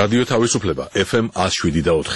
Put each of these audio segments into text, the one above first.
რადიო თავისუფლება FM 107.4.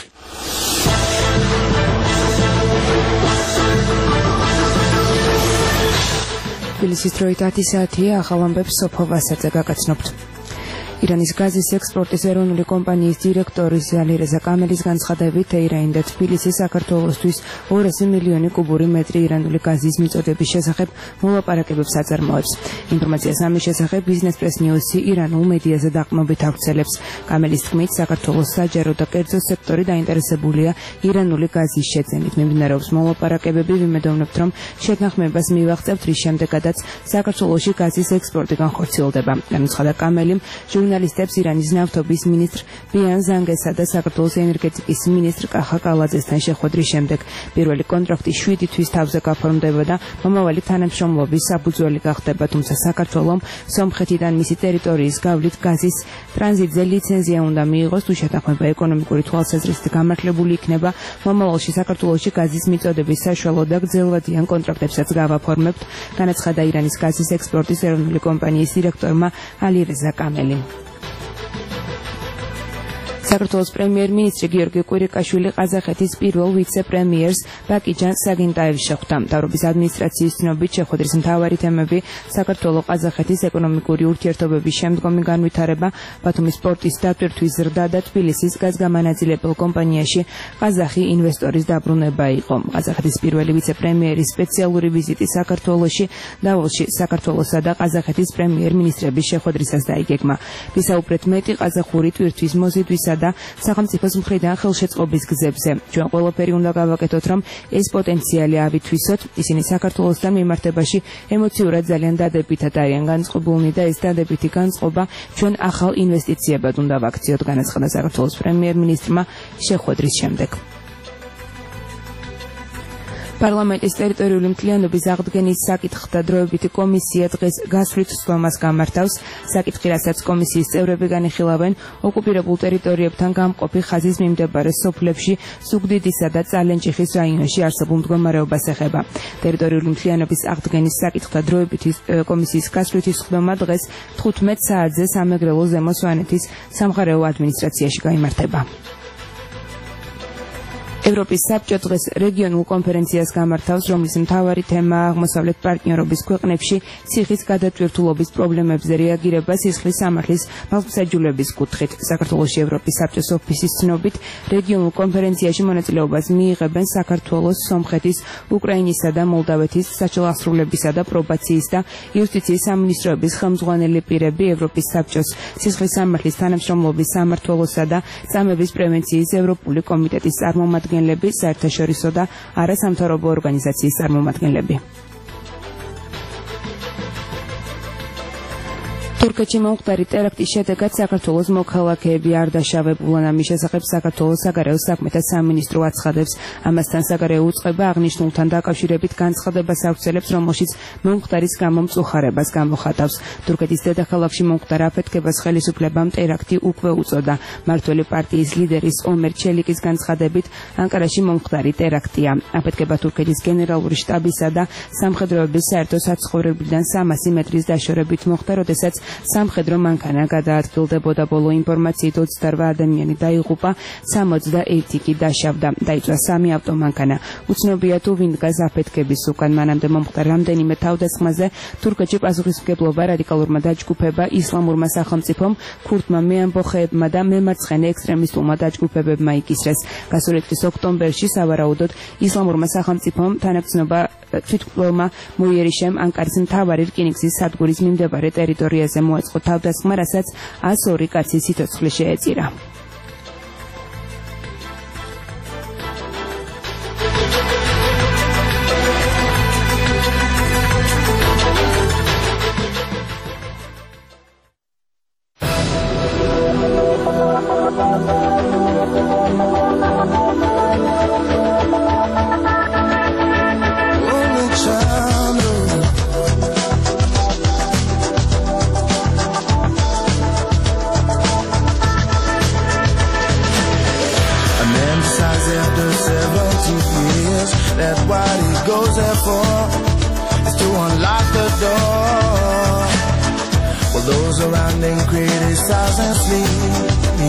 თბილისის დროით 10 საათია, ახალ ამბებს სოფო ვასაძე გაგაცნობთ. ირანის გაზის ექსპორტის ეროვნული კომპანიის დირექტორის ალირეზა კამელის განცხადებით, თეირანი და თბილისი საქართველოსთვის 200 მილიონი კუბური მეტრი ირანული გაზის მიწოდების შესახებ მოლაპარაკებებს აწარმოებს. ინფორმაციას ამის შესახებ ბიზნეს პრეს ნიუსი ირანულ მედიაზე დაყრდნობით ავრცელებს. კამელის თქმით, საქართველოს საჯარო და კერძო სექტორი დაინტერესებულია ირანული გაზის შეძენით. მიმდინარეობს მოლაპარაკებები, ვიმედოვნებთ, რომ შეთანხმებას მივაღწევთ, რის შემდეგაც საქართველოში გაზის ექსპორტი განხორციელდება. განაცხადა კამელიმ ჟურნალისტებს ირანის ნავთობის მინისტრ ბიან ზანგესა და საქართველოს ენერგეტიკის მინისტრ კახა კალაძესთან შეხვედრის შემდეგ. პირველი კონტრაქტი 7 თვის თავზე გაფორმდება და მომავალი თანამშრომლობის საფუძველი გახდება, თუმცა საქართველომ სომხეთიდან მისი ტერიტორიის გავლით გაზის ტრანზიტზე ლიცენზია უნდა მიიღოს, თუ შეთანხმება ეკონომიკური თვალსაზრისით გამართლებული იქნება, მომავალში საქართველოში გაზის მიწოდების საშუალო და გრძელვადიან კონტრაქტებსაც გავაფორმებთ, განაცხადა ირანის გაზის ექსპორტის ეროვნული კომპანიის დირექტორმა ალირეზა კამელი. საქართველოს პრემიერ-მინისტრი გიორგი კვირიკაშვილი ყაზახეთის პირველ ვიცე-პრემიერს ბაკიჯან საგინტაევს შეხვდა. მთავრობის ადმინისტრაციის ცნობით, შეხვედრის მთავარი თემები საქართველო-ყაზახეთის ეკონომიკური ურთიერთობების შემდგომი განვითარება, ბათუმის პორტის დატვირთვის ზრდა და თბილისის გაზგამანაწილებელ კომპანიაში ყაზახი ინვესტორის დაბრუნება იყო. ყაზახეთის პირველი ვიცე-პრემიერის სპეციალური ვიზიტი საქართველოში, დავალში საქართველოსა და ყაზახეთის პრემიერ-მინისტრების შეხვედრისას დაიგეგმა. ვისაუბრეთ მეტი ყაზახური ტვირთვის მოზიდვისა და სახელმწიფოს მხრიდან ხელშეწყობის გზებზე. ჩვენ ყველაფერი უნდა გავაკეთოთ, რომ ეს პოტენციალი ავითვისოთ. ისინი საქართველოსთან მიმართებაში ემოციურად ძალიან დადებითად არიან განწყობილნი და ეს დადებითი განწყობა ჩვენ ახალ ინვესტიციებად უნდა ვაქციოთ, განაცხადა საქართველოს პრემიერ-მინისტრმა შეხვედრის შემდეგ. პარლამენტის ტერიტორიული მთლიანობის აღდგენის საკითხთა დროებითი კომისია დღეს გასვლით ცდომას გამართავს. საკითხი, რასაც კომისიის წევრები განიხილავენ, ოკუპირებულ ტერიტორიებთან გამყოფი ხაზის მიმდებარე სოფლებში, ზუგდიდისა და წალენჭიხის რაიონში არსებულ მდგომარეობას ეხება. ტერიტორიული მთლიანობის აღდგენის საკითხთა დროებითი კომისიის გასვლითი ცდომა დღეს 15 საათზე სამეგრელო ზემო სვანეთის სამხარეო ადმინისტრაციაში გაიმართება. ევროპის საბჭო დღეს რეგიონულ კონფერენციას გამართავს, რომლის მთავარი თემაა აღმოსავლეთ პარტნიორობის ქვეყნებში ციხის გადატვირთულობის პრობლემებზე რეაგირება სისხლის სამართლის მართლმსაჯულების კუთხით. საქართველოში ევროპის საბჭოს ოფისის ცნობით, რეგიონულ კონფერენციაში მონაწილეობას მიიღებენ საქართველოს, სომხეთის, უკრაინისა და მოლდავეთის საჯარო ასრულებისა და პრობაციის და იუსტიციის სამინისტროების ხელმძღვანელი პირები, ევროპის საბჭოს სისხლის სამართლის თანამშრომლობის სამმართველოსა და წამების პრევენციის ევროპული კომიტეტის წარმომადგენლები, საერთაშორისო და არასამთავრობო ორგანიზაციის წარმომადგენლები. თურქეთში მომხდარი ტერაქტის შედეგად საქართველოს მოქალაქეები არ დაშავებულან. ამის შესახებ საქართველოს საგარეო საქმეთა სამინისტრო აცხადებს. ამასთან საგარეო უწყება აღნიშნულთან დაკავშირებით განცხადებას ავრცელებს, რომელშიც მომხდარის გამო მწუხარებას გამოხატავს. თურქეთის დედაქალაქში მომხდარ აფეთქებას ხელისუფლებამ ტერაქტი უკვე უწოდა. მმართველი პარტიის ლიდერის ომერ ჩელიკის განცხადებით, ანკარაში მომხდარი ტერაქტია. აფეთქება თურქეთის გენერალური შტაბისა და სამხედროების საერთო საცხოვრებლიდან 300 მეტრის დაშორებით მოხდა, როდესაც სამხედრო მანქანა გადაადგილდებოდა. ბოლო ინფორმაციით 28 ადამიანი დაიღუპა, 61 კი დაშავდა. დაიწვა 3 ავტომანქანა. უცნობია თუ ვინ დგას აფეთქების უკან. მანამდე მომხდარ რამდენიმე თავდასხმაზე თურქეთში პასუხისმგებლობა რადიკალურმა დაჯგუფება ისლამურმა სახელმწიფომ, ქურთმა მეამბოხეებმა და მემარცხენე ექსტრემისტულმა დაჯგუფებებმა იკისრეს. გასული წლის ოქტომბერში სავარაუდოდ ისლამურმა სახელმწიფომ თანაგრძნობა თვითმკვლელმა მოიერიშემ ანკარის მთავარი რკინიგზის სადგურის მიმდებარე ტერიტორიაზე მოეწყო თავდასხმა, რასაც 102 კაცი სიცოცხლე შეეწირა. That's what he goes there for, is to unlock the door. While those around him criticize and sleep, me.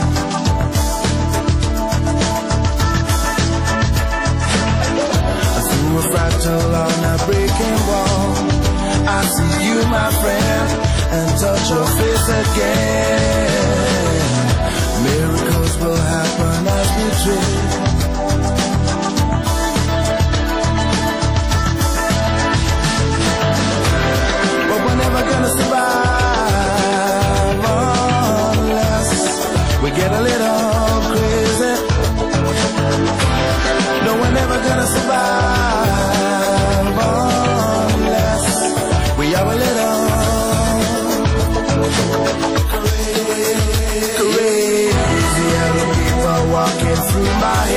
Through a fractal on a breaking wall, I see you, my friend, and touch your face again. Miracles will happen as we dream. But we're never gonna survive unless we get a little crazy. No, we're never gonna survive unless we are a little crazy. Yellow people walking through my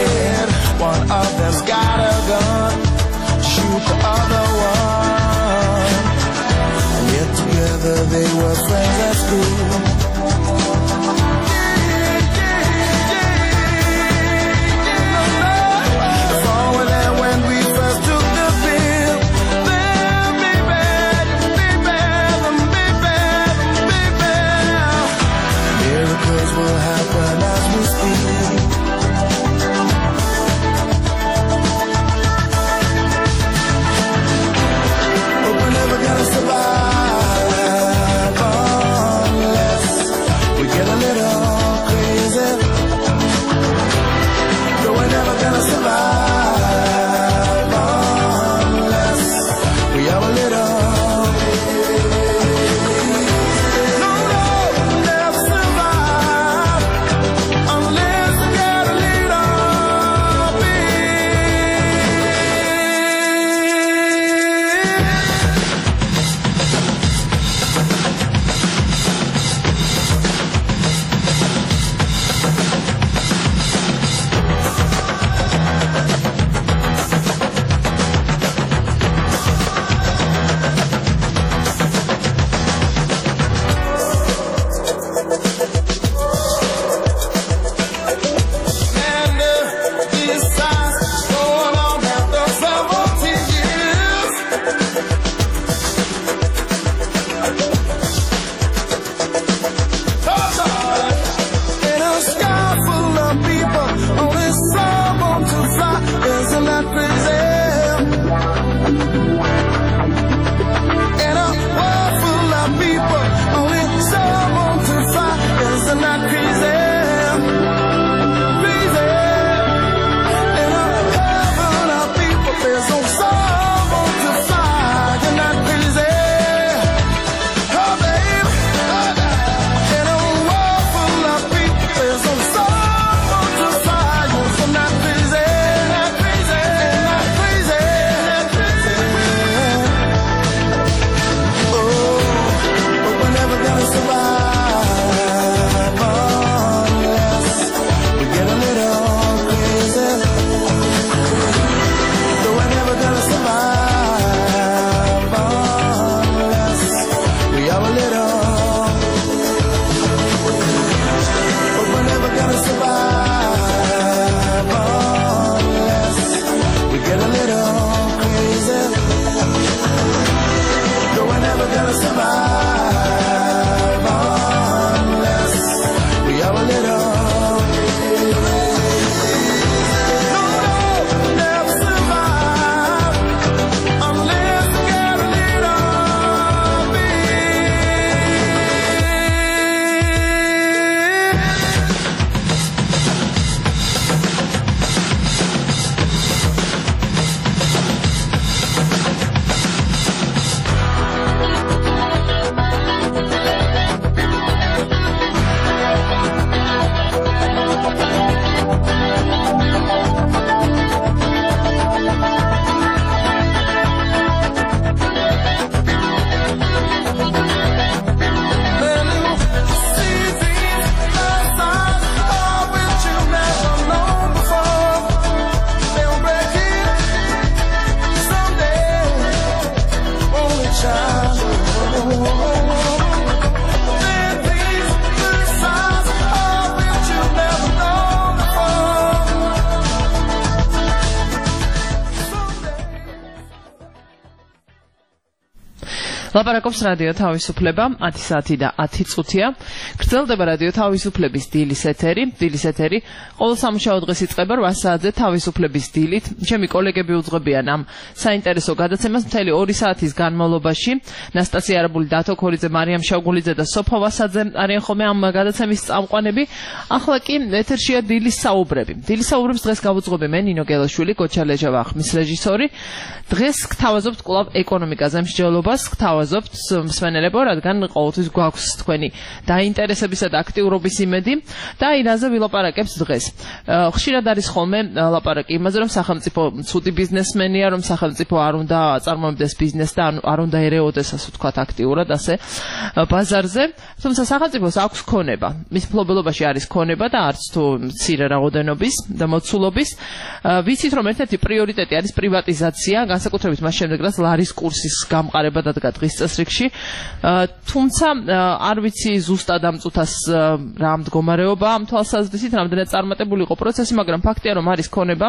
ლაპარაკობს რადიო თავისუფლება 10 საათი და 10 წუთია. გრძელდება რადიო თავისუფლების დილის ეთერი. დილის ეთერი ყოველ სამუშაო დღეს იწყება 8 საათზე თავისუფლების დილით. ჩემი კოლეგები უძღვებიან ამ საინტერესო გადაცემას მთელი 2 საათის განმავლობაში. ნასტასია არაბული, დათო ქორიძე, მარიამ შავგულიძე და სოფო ვასაძე არიან ხოლმე ამ გადაცემის წამყვანები. ახლა კი ეთერშია დილის საუბრები. დილის საუბრებს დღეს გავუძღვები მე ნინო გელაშვილი, გოჩა ლეჟავა ხმის რეჟისორი. დღეს გთავაზობთ კვლავ ეკონომიკაზე მსჯელობას, გთავაზობთ მსმენელებო, რადგან ყოველთვის გვაქვს თქვენი დაინტერესებისა და აქტიურობის იმედი და აი რაზე ვილაპარაკებთ დღეს. ხშირად არის ხოლმე ლაპარაკი იმაზე, რომ სახელმწიფო ცუდი ბიზნესმენია, რომ სახელმწიფო არ უნდა აწარმოებდეს ბიზნესს და არ უნდა ერეოდეს, ასე ვთქვათ, აქტიურად ასე ბაზარზე. თუმცა სახელმწიფოს აქვს ქონება. მის მფლობელობაში არის ქონება და არც თუ მცირე რაოდენობის და მოცულობის. ვიცით, რომ ერთ-ერთი პრიორიტეტი არის პრივატიზაცია, განსაკუთრებით მას შემდეგ, რაც ლარის კურსის გამყარება დადგა დღის წესრიგში. თუმცა არ ვიცი ზუსტად ამ წუთას რა მდგომარეობა ამ თვალსაზრისით, რამდენად წარმატებული იყო პროცესი, მაგრამ ფაქტია, რომ არის ქონება,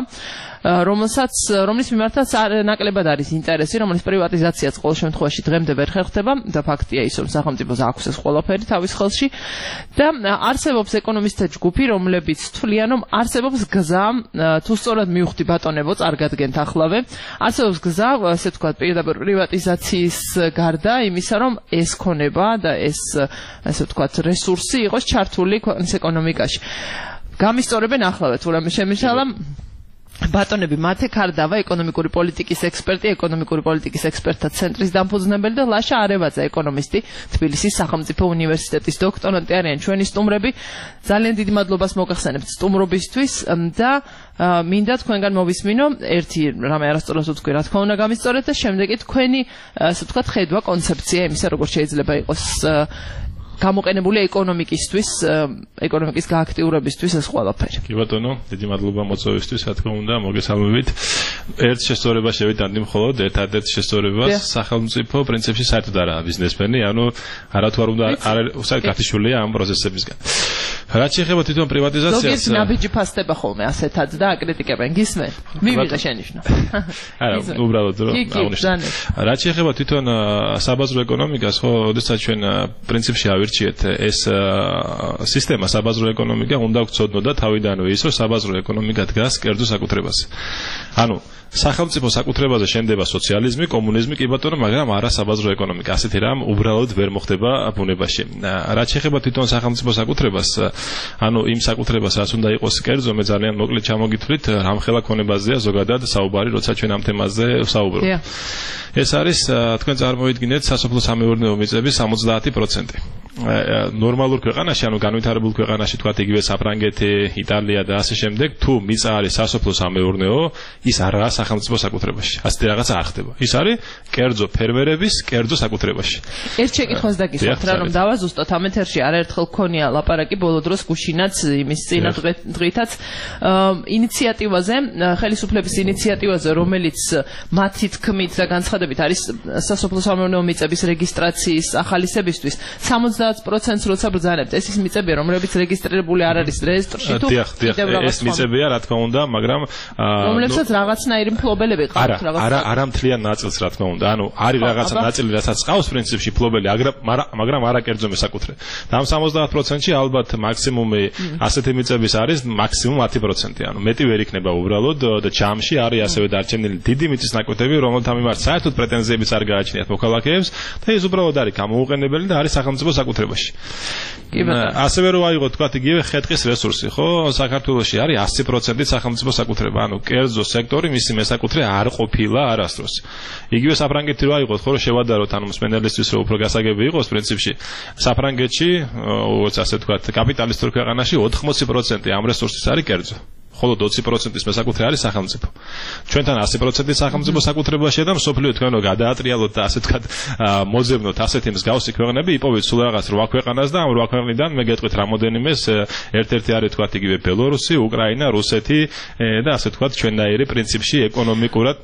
რომლის მიმართაც ნაკლებად არის ინტერესი, რომლის პრივატიზაციაც ყოველ შემთხვევაში დღემდე ვერ ხერხდება და ფაქტია ის, რომ სახელმწიფოს აქვს ეს ყველაფერი თავის ხელში და არსებობს ეკონომისტთა ჯგუფი, რომლებიც თვლიან, რომ არსებობს გზა, თუ სწორად მივხვდი ბატონებო, წარგადგენთ ახლავე, არსებობს გზა, ასე ვთქვათ, პირდაპირ პრივატიზაციის გარდა იმისა, რომ ეს ქონება და ეს, ასე ვთქვათ, რესურსი იყოს ჩართული ქვეყნის ეკონომიკაში. გამისწორებენ ახლავე, თუ რამე შემიშალა ბატონები მათე ქარდავა, ეკონომიკური პოლიტიკის ექსპერტი, ეკონომიკური პოლიტიკის ექსპერტთა ცენტრის დამფუძნებელი და ლაშა არევაძე, ეკონომისტი, თბილისის სახელმწიფო უნივერსიტეტის დოქტორანტი არიან ჩვენი სტუმრები. ძალიან დიდი მადლობას მოგახსენებთ სტუმრობისთვის და მინდა თქვენგან მოვისმინო ერთი რამე არასწორად ვთქვი, რა თქმა უნდა გამისწორეთ და შემდეგი თქვენი, ასე ვთქვათ, ხედვა, კონცეფცია იმისა, როგორ შეიძლება იყოს გამოყენებული ეკონომიკისთვის, ეკონომიკის გააქტიურებისთვის ეს ყველაფერი. კი ბატონო, დიდი მადლობა მოწვევისთვის, რა თქმა უნდა, მოგესალმებით. ერთ შესწორება შევიტანდი მხოლოდ, ერთ-ერთ შესწორებას სახელმწიფო პრინციპში საერთოდ არაა ბიზნესმენი, ანუ არათუ არ უნდა გათიშულია ამ პროცესებისგან. რაც შეეხება თვითონ პრივატიზაციას, ზოგიერთ ნაბიჯი ფასდება ხოლმე ასეთად და აკრიტიკებენ, გისმენ? მივიღე შენიშნო. არა, უბრალოდ რომ აღნიშნე. რაც შეეხება თვითონ საბაზრო ეკონომიკას, ხო, ოდესაც ჩვენ პრინციპში ავირჩიეთ ეს სისტემა საბაზრო ეკონომიკა უნდა გვცოდნოდა თავიდანვე ის, რომ საბაზრო ეკონომიკა დგას კერძო საკუთრებაზე. ანუ სახელმწიფო საკუთრებაზე შენდება სოციალიზმი, კომუნიზმი, კი ბატონო, მაგრამ არა საბაზრო ეკონომიკა. ასეთი რამ უბრალოდ ვერ მოხდება ბუნებაში. რაც შეეხება თვითონ სახელმწიფო საკუთრებას, ანუ იმ საკუთრებას, რაც უნდა იყოს კერძო, მე ძალიან მოკლედ ჩამოგითვლით, რამხელა ქონებაზეა ზოგადად საუბარი, როცა ჩვენ ამ თემაზე ვსაუბრობთ. ეს არის, თქვენ წარმოიდგინეთ, სასოფლო-სამეურნეო მიწების 70%. ნორმალურ ქვეყანაში, ანუ განვითარებულ ქვეყანაში, თქვათ იგივე საფრანგეთი, იტალია და ასე შემდეგ, თუ მიწა არის სასოფლო-სამეურნეო, ის არაა სახელმწიფო საკუთრებაში. ასეთი რაღაცა არ ხდება. ის არის კერძო ფერმერების კერძო საკუთრებაში. ერთ შეკითხვას დაგისვათ რა, რომ დავაზუსტოთ ამ ეთერში არაერთხელ გქონია ლაპარაკი ბოლო დროს გუშინაც იმის წინა დღითაც ინიციატივაზე, ხელისუფლების ინიციატივაზე, რომელიც მათი თქმით და განცხადებით არის სასოფლო-სამეურნეო მიწების რეგისტრაციის ახალისებისთვის 70%-ს როცა ბრძანებთ, ეს ის მიწებია, რომლებიც რეგისტრირებული არ არის რეესტრში თუ კიდევ რაღაც ეს მიწებია, რა თქმა უნდა, მაგრამ რომლებსაც რაღაცნაირი მფლობელები ყავთ რაღაცა. არა მთლიან ნაწილს, რა თქმა უნდა. ანუ არის რაღაცა ნაწილი, რასაც ყავს პრინციპში მფლობელი, მაგრამ არა კერძო მესაკუთრე. და ამ 70%-ში ალბათ მაქსიმუმი ასეთი მიწების არის მაქსიმუმ 10%. ანუ მეტი ვერ იქნება უბრალოდ და ჩამში არის ასევე დარჩენილი დიდი მიწის ნაკვეთები, რომელთა მიმართ საერთოდ პრეტენზიებიც არ გააჩნიათ მოქალაქეებს და ეს უბრალოდ არის გამოუყენებელი და არის სახელმწიფო საკუთრებაში. ასევე რო აიღოთ, თქვათ, იგივე ხე-ტყის რესურსი, ხო? საქართველოში არის 100% სახელმწიფო საკუთრება. ანუ კერძო სექტორი მისი მესაკუთრე არ ყოფილა არასდროს. იგივე საფრანგეთი რო აიღოთ, ხო, რომ შევადაროთ, ანუ მსმენელისთვის რო უფრო გასაგები იყოს პრინციპში, საფრანგეთში, ასე ვთქვათ, კაპიტალისტურ ქვეყანაში 80% ამ რესურსის არის კერძო. ხოლო 20%-ის მესაკუთრე არის სახელმწიფო. ჩვენთან 100% სახელმწიფო საკუთრებაშია და მსოფლიო თქვენო გადაატრიალოთ და ასე ვთქვათ, მოძებნოთ ასეთი მსგავსი ქვეყნები, იპოვეთ სულ რაღაც 8 ქვეყანას და ამ 8 ქვეყნიდან მე გეტყვით რამოდენიმეს, ერთ-ერთი არის ვთქვათ იგივე ბელორუსი, უკრაინა, რუსეთი და ასე ვთქვათ, ჩვენნაირი პრინციპში ეკონომიკურად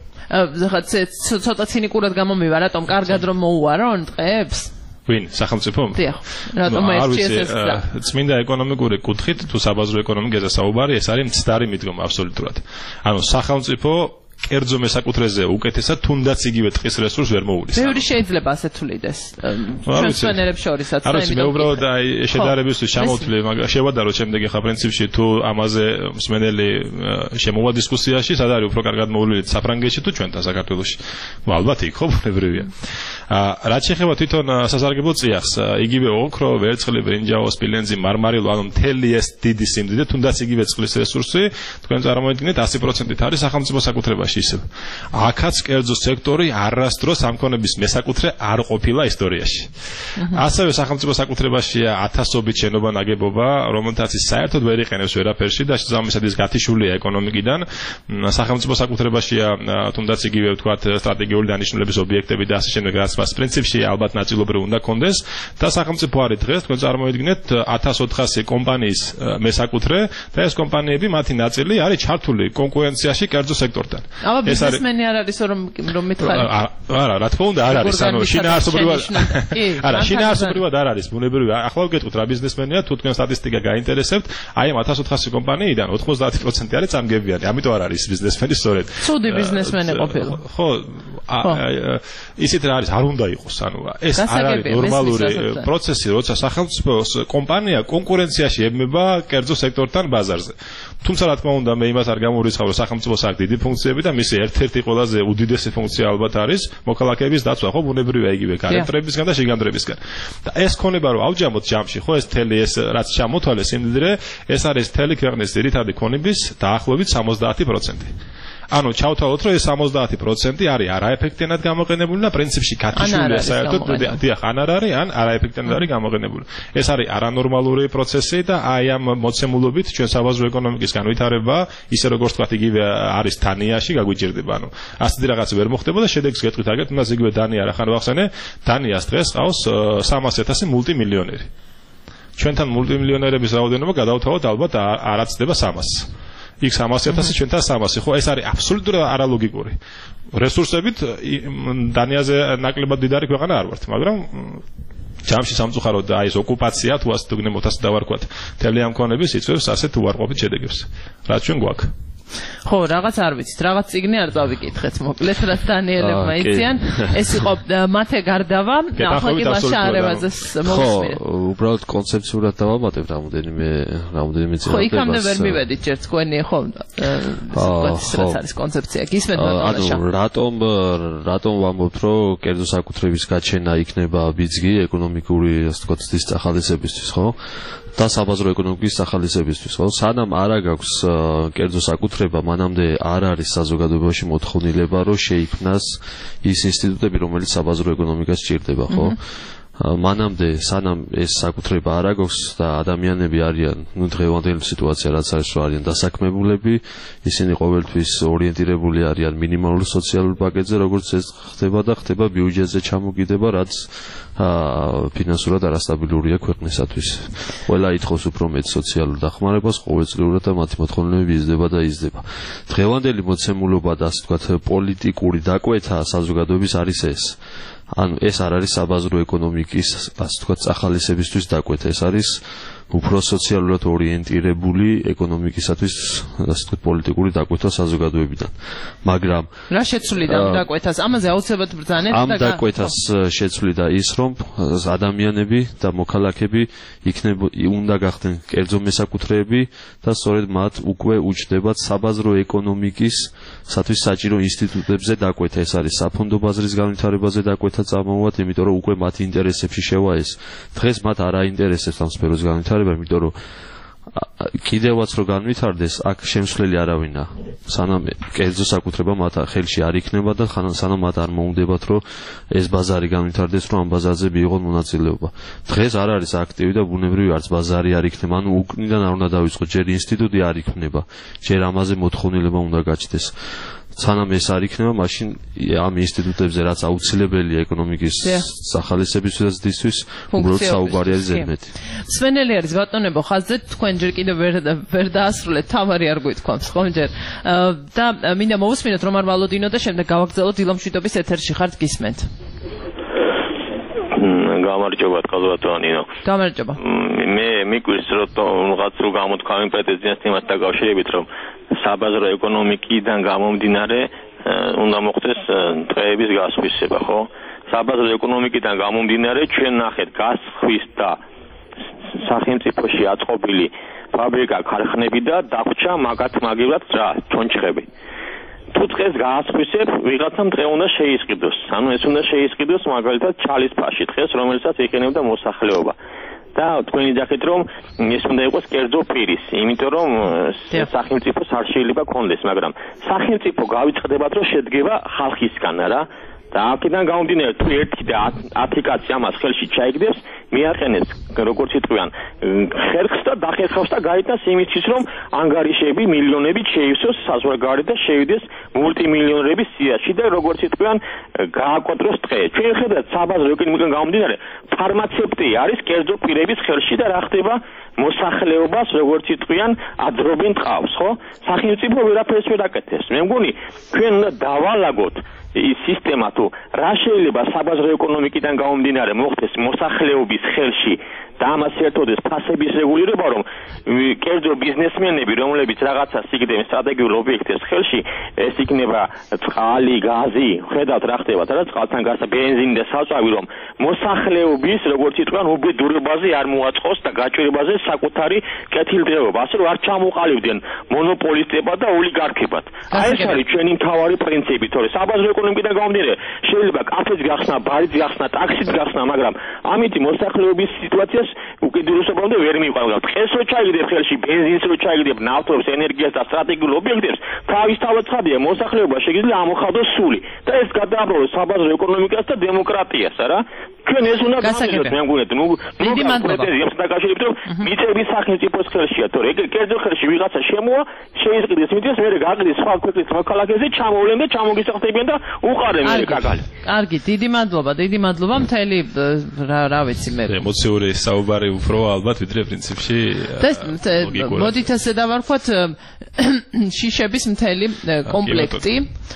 ცოტა ცინიკურად გამომივა, რატომ კარგად რომ მოუვარონ დღეებს? ვინ სახელმწიფო? დიახ. რატომ ეს წმინდა ეკონომიკური კუთხით თუ საბაზრო ეკონომიკაზე საუბარი, ეს არის მცდარი მიდგომა აბსოლუტურად. ანუ სახელმწიფო კერძო მესაკუთრეზე უკეთესად თუნდაც იგივე ტყის რესურსს ვერ მოუვლის. ბევრი შეიძლება ასე თulides. ჩვენებს შორისაც. არა, მე უბრალოდ შედარებისთვის ჩამოვთვლი, მაგრამ შევადარო შემდეგი ხა პრინციპში თუ ამაზე მსმენელი შემოვა დისკუსიაში, სად არის უფრო კარგად მოვლილით საფრანგეთში თუ ჩვენთან საქართველოში. ალბათ იქ ხო ბუნებრივია. რაც შეეხება თვითონ სასარგებლო წიაღს, იგივე ოქრო, ვერცხლი, ბრინჯაო, სპილენძი, მარმარილო, ანუ მთელი ეს დიდი სიმდიდრე, თუნდაც იგივე წყლის რესურსი, თქვენ წარმოიდგინეთ 100%-ით არის სახელმწიფო საკუთრებაში ისევ. აქაც კერძო სექტორი არასდროს ამქონების მესაკუთრე არ ყოფილა ისტორიაში. ასევე სახელმწიფო საკუთრებაშია ათასობით შენობა ნაგებობა, რომელთაც საერთოდ ვერ იყენებს ვერაფერში და შესაბამისად ის გათიშულია ეკონომიკიდან. სახელმწიფო საკუთრებაშია თუნდაც იგივე ვთქვათ სტრატეგიული დანიშნულების ობიექტები და ასე შემდეგ, რაც მას პრინციპში ალბათ ნაწილობრივ უნდა კონდეს და სახელმწიფო არის დღეს თქვენ წარმოიდგინეთ 1400 კომპანიის მესაკუთრე და ეს კომპანიები მათი ნაწილი არის ჩართული კონკურენციაში კერძო სექტორთან. აბა ბიზნესმენი არ არის რომ მითხარი? არა, რა თქმა უნდა არ არის, ანუ შინაარსობრივად არა, შინაარსობრივად არ არის, ბუნებრივია. ახლა ვკითხოთ რა ბიზნესმენია, თუ თქვენ სტატისტიკა გაინტერესებთ, აი ამ 1400 კომპანიიდან 90% არის წამგებიანი, ამიტომ არ არის ბიზნესმენი სწორედ. ცუდი ბიზნესმენი ყოფილა. ხო, ისეთ რა არის, არ უნდა იყოს, ანუ ეს არ არის ნორმალური პროცესი, როცა სახელმწიფო კომპანია კონკურენციაში ებმება კერძო სექტორთან ბაზარზე. თუმცა რა თქმა უნდა, მე იმას არ გამორიცხავ, რომ სახელმწიფოს აქვს დიდი ფუნქციები და მისი ერთ-ერთი ყველაზე უდიდესი ფუნქცია ალბათ არის მოქალაქეების დაცვა, ხო, ბუნებრივია იგივე გარემოებისგან და შეგამძრებისგან. და ეს ქონება რომ ავჯამოთ ჯამში, ხო, ეს თელი ეს რაც ჩამოთვალეს იმდიდრე, ეს არის თელი ქვეყნის ძირითადი ქონების დაახლოებით 70%. ანუ ჩავთვალოთ, რომ ეს 70% არის არაეფექტიანად გამოყენებული და პრინციპში გათიშულია საერთოდ, დიახ, ან არ არის, ან არაეფექტიანად არის გამოყენებული. ეს არის არანორმალური პროცესი და აი ამ მოცემულობით ჩვენ საბაზრო ეკონომიკის განვითარება, ისე როგორც თქვათ, იგივე არის დანიაში გაგვიჭირდება. ანუ ასეთი რაღაც ვერ მოხდება და შედეგს გეტყვით, აგერ თუნდაც იგივე დანია რა ხარ ვახსენე, დანიას დღეს ყავს 300,000 მულტიმილიონერი. ჩვენთან მულტიმილიონერების რაოდენობა გადავთავოთ ალბათ არაცდება 300. იქ 300,000 ჩვენთან 300, ხო, ეს არის აბსოლუტურად არალოგიკური. რესურსებით დანიაზე ნაკლებად დიდარი ქვეყანა არ ვართ, მაგრამ ჯამში სამწუხაროდ და აი ეს ოკუპაცია თუ ასე თუ გნებოთ დავარქვათ, მთელი ამ ქონების იწვევს ასეთ უარყოფით შედეგებს. რაც ჩვენ გვაქვს. ხო, რაღაც არ ვიცით, რაღაც წიგნი არ წავიკითხეთ, მოკლედ, რაც დანიელებმა იციან, ეს იყო მათე გარდავა, ახლა კი მასა არევაზეს მოვისმინეთ. ხო, უბრალოდ კონცეფციურად დავამატებ რამოდენიმე წელიწად. ხო, იქამდე ვერ მივედით ჯერ თქვენი, ხო, ეს არის კონცეფცია, გისმენთ ბატონაშა. ანუ რატომ ვამბობთ, რომ კერძო საკუთრების გაჩენა იქნება ბიძგი ეკონომიკური, ასე ვთქვათ, წახალისებისთვის, ხო? და საბაზრო ეკონომიკის სახალისებისთვის, ხო? სანამ არ გაქვს კერძო საკუთრება, მანამდე არ არის საზოგადოებაში მოთხოვნილება, რომ შეიქმნას ის ინსტიტუტები, რომელიც საბაზრო ეკონომიკას სჭირდება, ხო? მანამდე სანამ ეს საკუთრება არ გაქვს და ადამიანები არიან, ნუ დღევანდელი სიტუაცია რაც არის, რომ არიან დასაქმებულები, ისინი ყოველთვის ორიენტირებული არიან მინიმალურ სოციალურ პაკეტზე, როგორც ეს ხდება და ხდება ბიუჯეტზე ჩამოგიდება, რაც ფინანსურად არასტაბილურია ქვეყნისათვის. ყველა ითხოვს უფრო მეტ სოციალურ დახმარებას, ყოველწლიურად და მათი მოთხოვნილება იზრდება და იზრდება. დღევანდელი მოცემულობა და ასე ვთქვათ პოლიტიკური დაკვეთა საზოგადოების არის ეს. ანუ ეს არ არის საბაზრო ეკონომიკის, ასე ვთქვათ, წახალისებისთვის დაკვეთა, ეს არის უფრო სოციალურად ორიენტირებული ეკონომიკისათვის, ასე ვთქვათ, პოლიტიკური დაკვეთა საზოგადოებიდან. მაგრამ რა შეცვლიდა ამ დაკვეთას? ამაზე აუცილებლად ბრძანეთ და ამ დაკვეთას შეცვლიდა ის, რომ ადამიანები და მოქალაქეები უნდა გახდნენ კერძო მესაკუთრეები და სწორედ მათ უკვე უჩნდებათ საბაზრო ეკონომიკისათვის საჭირო ინსტიტუტებზე დაკვეთა. ეს არის საფონდო ბაზრის განვითარებაზე დაკვეთა წამოვათ, იმიტომ რომ უკვე მათ ინტერესებში შევა ეს. დღეს მათ არ აინტერესებს ამ სფეროს განვითარება, იმიტომ რომ კიდევაც რო განვითარდეს, აქ შემსვლელი არავინა. სანამ კერძო საკუთრება მათ ხელში არ იქნება და სანამ მათ არ მოუნდებათ, რომ ეს ბაზარი განვითარდეს, რომ ამ ბაზარზე მიიღონ მონაწილეობა. დღეს არ არის აქტივი და ბუნებრივი არც ბაზარი არ იქნება, ანუ უკნიდან არ უნდა დავიწყოთ, ჯერ ინსტიტუტი არ იქნება, ჯერ ამაზე მოთხოვნილება უნდა გაჩნდეს. სანამ ეს არ იქნება, მაშინ ამ ინსტიტუტებზე რაც აუცილებელია ეკონომიკის სახალისებისთვის, უბრალოდ საუბარი არის ზედმეტი. სვენელი არის ბატონებო, ხაზზე თქვენ ჯერ კიდევ ვერ დაასრულეთ, თავარი არ გვითქვამს, ხომ ჯერ. და მინდა მოვუსმინოთ რომარ ვალოდინო და შემდეგ გავაგრძელოთ დილომშვიდობის ეთერში ხართ გისმენთ. გამარჯობა თქალბატონინო. გამარჯობა. მე მიკვირს რაღაც რო გამოთქვამი პრეტენზიას იმასთან დაკავშირებით, რომ საბაზრო ეკონომიკიდან გამომდინარე უნდა მოხდეს დღეების გასხვისება, ხო? საბაზრო ეკონომიკიდან გამომდინარე ჩვენ ნახეთ გასხვის და სახელმწიფოში აწყობილი ფაბრიკა ქარხნები და დაგვჭა მაგათ-მაგივრად რა ჩონჩხები. თუ დღეს გაასხვისებ, ვიღაცამ დღე უნდა შეისყიდოს. ანუ ეს უნდა შეისყიდოს მაგალითად ჩალის ფაში დღეს, რომელსაც იყენებდა მოსახლეობა. და თქვენი ძახით რომ ეს უნდა იყოს კერძო პირის, იმიტომ რომ სახელმწიფოს არ შეიძლება კონდეს, მაგრამ სახელმწიფო გავიწყდებათ რომ შედგება ხალხისგან რა. და აქედან გამომდინარე თუ 1 და 10 კაცი ამას ხელში ჩაიგდებს, მიაყენებს როგორც იტყვიან ხერხს და დახერხავს და გაიტანს იმისთვის რომ ანგარიშები მილიონები შეივსოს საზღვარგარეთ და შევიდეს მულტიმილიონერების სიაში და როგორც იტყვიან გააკვეთროს დღე. ჩვენ ხედავთ საბაზრო ეკონომიკიდან გამომდინარე ფარმაცევტი არის კერძო პირების ხელში და რა ხდება მოსახლეობას როგორც იტყვიან აძრობენ ტყავს, ხო? სახელმწიფო ვერაფერს ვერ აკეთებს. მე მგონი ჩვენ უნდა დავალაგოთ ის სისტემა თუ რა შეიძლება საბაზრო ეკონომიკიდან გამომდინარე მოხდეს მოსახლეობის ხელში და ამას ერთოდეს ფასების რეგულირება, რომ კერძო ბიზნესმენები, რომლებიც რაღაცა სიგდენ სტრატეგიულ ობიექტებს ხელში, ეს იქნება წყალი, გაზი, ხედავთ რა ხდება და წყალთან გასა ბენზინი და საწვავი, რომ მოსახლეობის, როგორც იტყვიან, უბედურებაზე არ მოაწყოს და გაჭირებაზე საკუთარი კეთილდღეობა, ასე რომ არ ჩამოყალიბდნენ მონოპოლისტებად და ოლიგარქებად. აი ეს არის ჩვენი მთავარი პრინციპი, თორე საბაზრო ეკონომიკიდან გამომდინარე შეიძლება კაფეც გახსნა, ბარიც გახსნა, ტაქსიც გახსნა, მაგრამ ამით მოსახლეობის სიტუაციას უკიდურესობამდე ვერ მივყავდა. დღეს რო ჩაიგდებ ხელში ბენზინს, რო ჩაიგდებ ნავთობს, ენერგიას და სტრატეგიულ ობიექტებს, თავისთავად ცხადია მოსახლეობა შეიძლება ამოხადოს სული და ეს გადააბრალოს საბაზრო ეკონომიკას და დემოკრატიას, არა? ჩვენ ეს უნდა გავაკეთოთ, მე მგონია, დიდი მადლობა. დაკავშირებით რომ მიწების სახელმწიფოს ხელშია, თორე ეგ კერძო ხელში ვიღაცა შემოა, შეიზღიდეს მიწას, მე გააკეთეს სხვა ქვეყნის მოქალაქეზე, ჩამოვლენ და ჩამოგისახდებიან და უყარენ მე კაკალი. კარგი, დიდი მადლობა, მთელი რა ვიცი მე. ემოციური საუბარი უფრო ალბათ ვიდრე პრინციპში. მოდით ასე დავარქვათ შიშების მთელი კომპლექტი.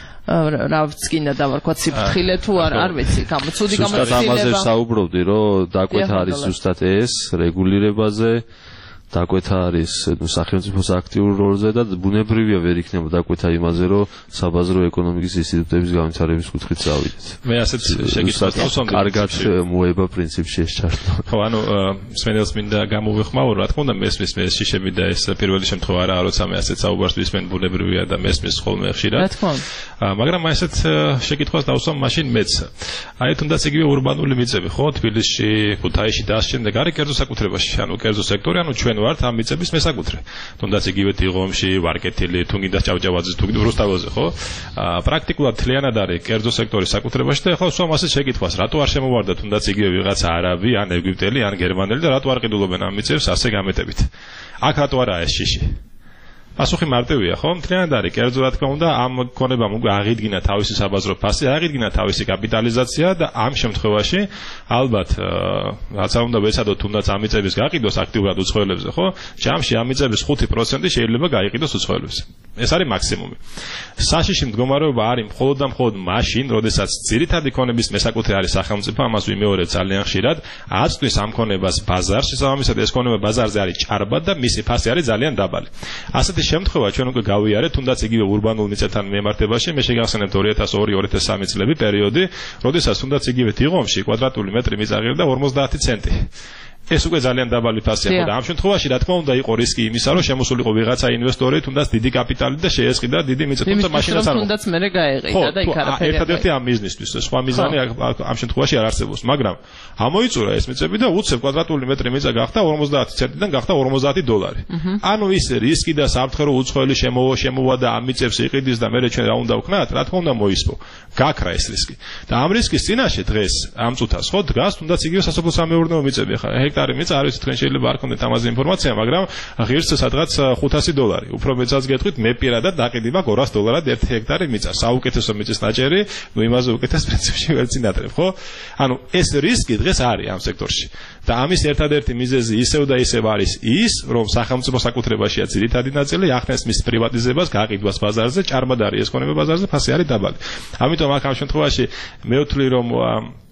რაც კიდე დავარქვათ სიფრთხილე თუ არ ვიცი, გამოცუდი გამოცდილება. ამაზე საუბრობდი, რომ დაკვეთა არის ზუსტად ეს რეგულირებაზე, დაკვეთა არის სახელმწიფოს აქტიურ როლზე და ბუნებრივია ვერ იქნება დაკვეთა იმაზე, რომ საბაზრო ეკონომიკის ინსტიტუტების განვითარების კუთხით წავიდეთ. მე ასეთ შეკითხვას დავსვამდი. კარგად მოება პრინციპში ეს ჩართვა. ხო, ანუ სმენელს მინდა გამოვიხმაო, რა თქმა უნდა მესმის მე შიშები და ეს პირველი შემთხვევა არა, როცა მე ასეთ საუბარს ვისმენ ბუნებრივია და მესმის ხოლმე ხშირად. რა თქმა უნდა. მაგრამ აი ესეთ შეკითხვას დავსვამ მაშინ მეც. აი თუნდაც იგივე ურბანული მიწები, ხო, თბილისში, ქუთაისში და ამ შემდეგ არის კერძო საკუთრებაში, ანუ კერძო სექტორი, ანუ ჩვენ ვართ ამ მიწების მესაკუთრე. თუნდაც იგივე დიღომში, ვარკეთილი, თუ გინდა ჭავჭავაძე, თუ გინდა რუსთავაზე, ხო? პრაქტიკულად თლიანად არის კერძო სექტორის საკუთრებაში და ახლა ვსვამ ასეთ შეკითხვას, რატო არ შემოვარდა თუნდაც იგივე ვიღაცა არაბი, ან ეგვიპტელი, ან გერმანელი და რატო არ ყიდულობენ ამ მიწებს ასე გამეტებით? აქ რატო არაა ეს შიში? პასუხი მარტივია, ხო? მთლიანად არის კერძო, რა თქმა უნდა, ამ ქონებამ უკვე აღიდგინა თავისი საბაზრო ფასი, აღიდგინა თავისი კაპიტალიზაცია და ამ შემთხვევაში ალბათ რაც არ უნდა ვეცადოთ თუნდაც ამ მიწების გაყიდოს აქტიურად უცხოელებზე, ხო? ჯამში ამ მიწების 5% შეიძლება გაიყიდოს უცხოელებზე. ეს არის მაქსიმუმი. საშიში მდგომარეობა არის მხოლოდ და მხოლოდ მაშინ, როდესაც ძირითადი ქონების მესაკუთრე არის სახელმწიფო, ამას ვიმეორებ ძალიან ხშირად, აწვდის ამ ქონებას ბაზარში, შესაბამისად ეს ქონება ბაზარზე არის ჭარბად და მისი ფასი არის ძალიან დაბალი. ასეთი შემთხვევა ჩვენ უკვე გავიარეთ, თუნდაც იგივე ურბანულ მიწებთან მიმართებაში, მე შეგახსენებთ 2002-2003 წლები პერიოდი, როდესაც თუნდაც იგივე დიღომში კვადრატული მეტრი მიწაღებდა 50 ცენტი. ეს უკვე ძალიან დაბალი ფასია, ხო და ამ შემთხვევაში რა თქმა უნდა იყო რისკი იმისა, რომ შემოსულიყო ვიღაცა ინვესტორი, თუნდაც დიდი კაპიტალი და შეესყიდა დიდი მიწა, თუმცა მაშინაც არ თუნდაც მე გაეყიდა და იქ არაფერი. ერთადერთი ამ ბიზნესთვის, სხვა მიზანი ამ შემთხვევაში არ არსებობს, მაგრამ ამოიწურა ეს მიწები და უცებ კვადრატული მეტრი მიწა გახდა 50 ცენტიდან გახდა $50. ანუ ის რისკი და საფრთხე რომ უცხოელი შემოვა და ამ მიწებს იყიდის და მე ჩვენ რა უნდა ვქნათ, რა თქმა უნდა მოისპო. გაქრა ეს რისკი. და ამ რისკის წინაშე დღეს ამ წუთას ხო დგას თუნდაც იგივე სასოფლო-სამეურნეო მიწები ხა ჰექტარი მიწა არ ვიცი თქვენ შეიძლება არ გქონდეთ ამაზე ინფორმაცია, მაგრამ ღირს სადღაც $500. უფრო მეცაც გეტყვით, მე პირადად დაყიდი მაქვს $200 1 ჰექტარი მიწა. საუკეთესო მიწის ნაჭერი, ნუ იმაზე უკეთეს პრინციპში ვერ წინატრებ, ხო? ანუ ეს რისკი დღეს არის ამ სექტორში. და ამის ერთადერთი მიზეზი ისევ და ისევ არის ის, რომ სახელმწიფო საკუთრებაშია ძირითადი ნაწილი, ახდენს მის პრივატიზებას, გაყიდვას ბაზარზე, ჭარბად არის ეს ქონება ბაზარზე, ფასი არის დაბალი. ამიტომ აქ ამ შემთხვევაში მე ვთვლი, რომ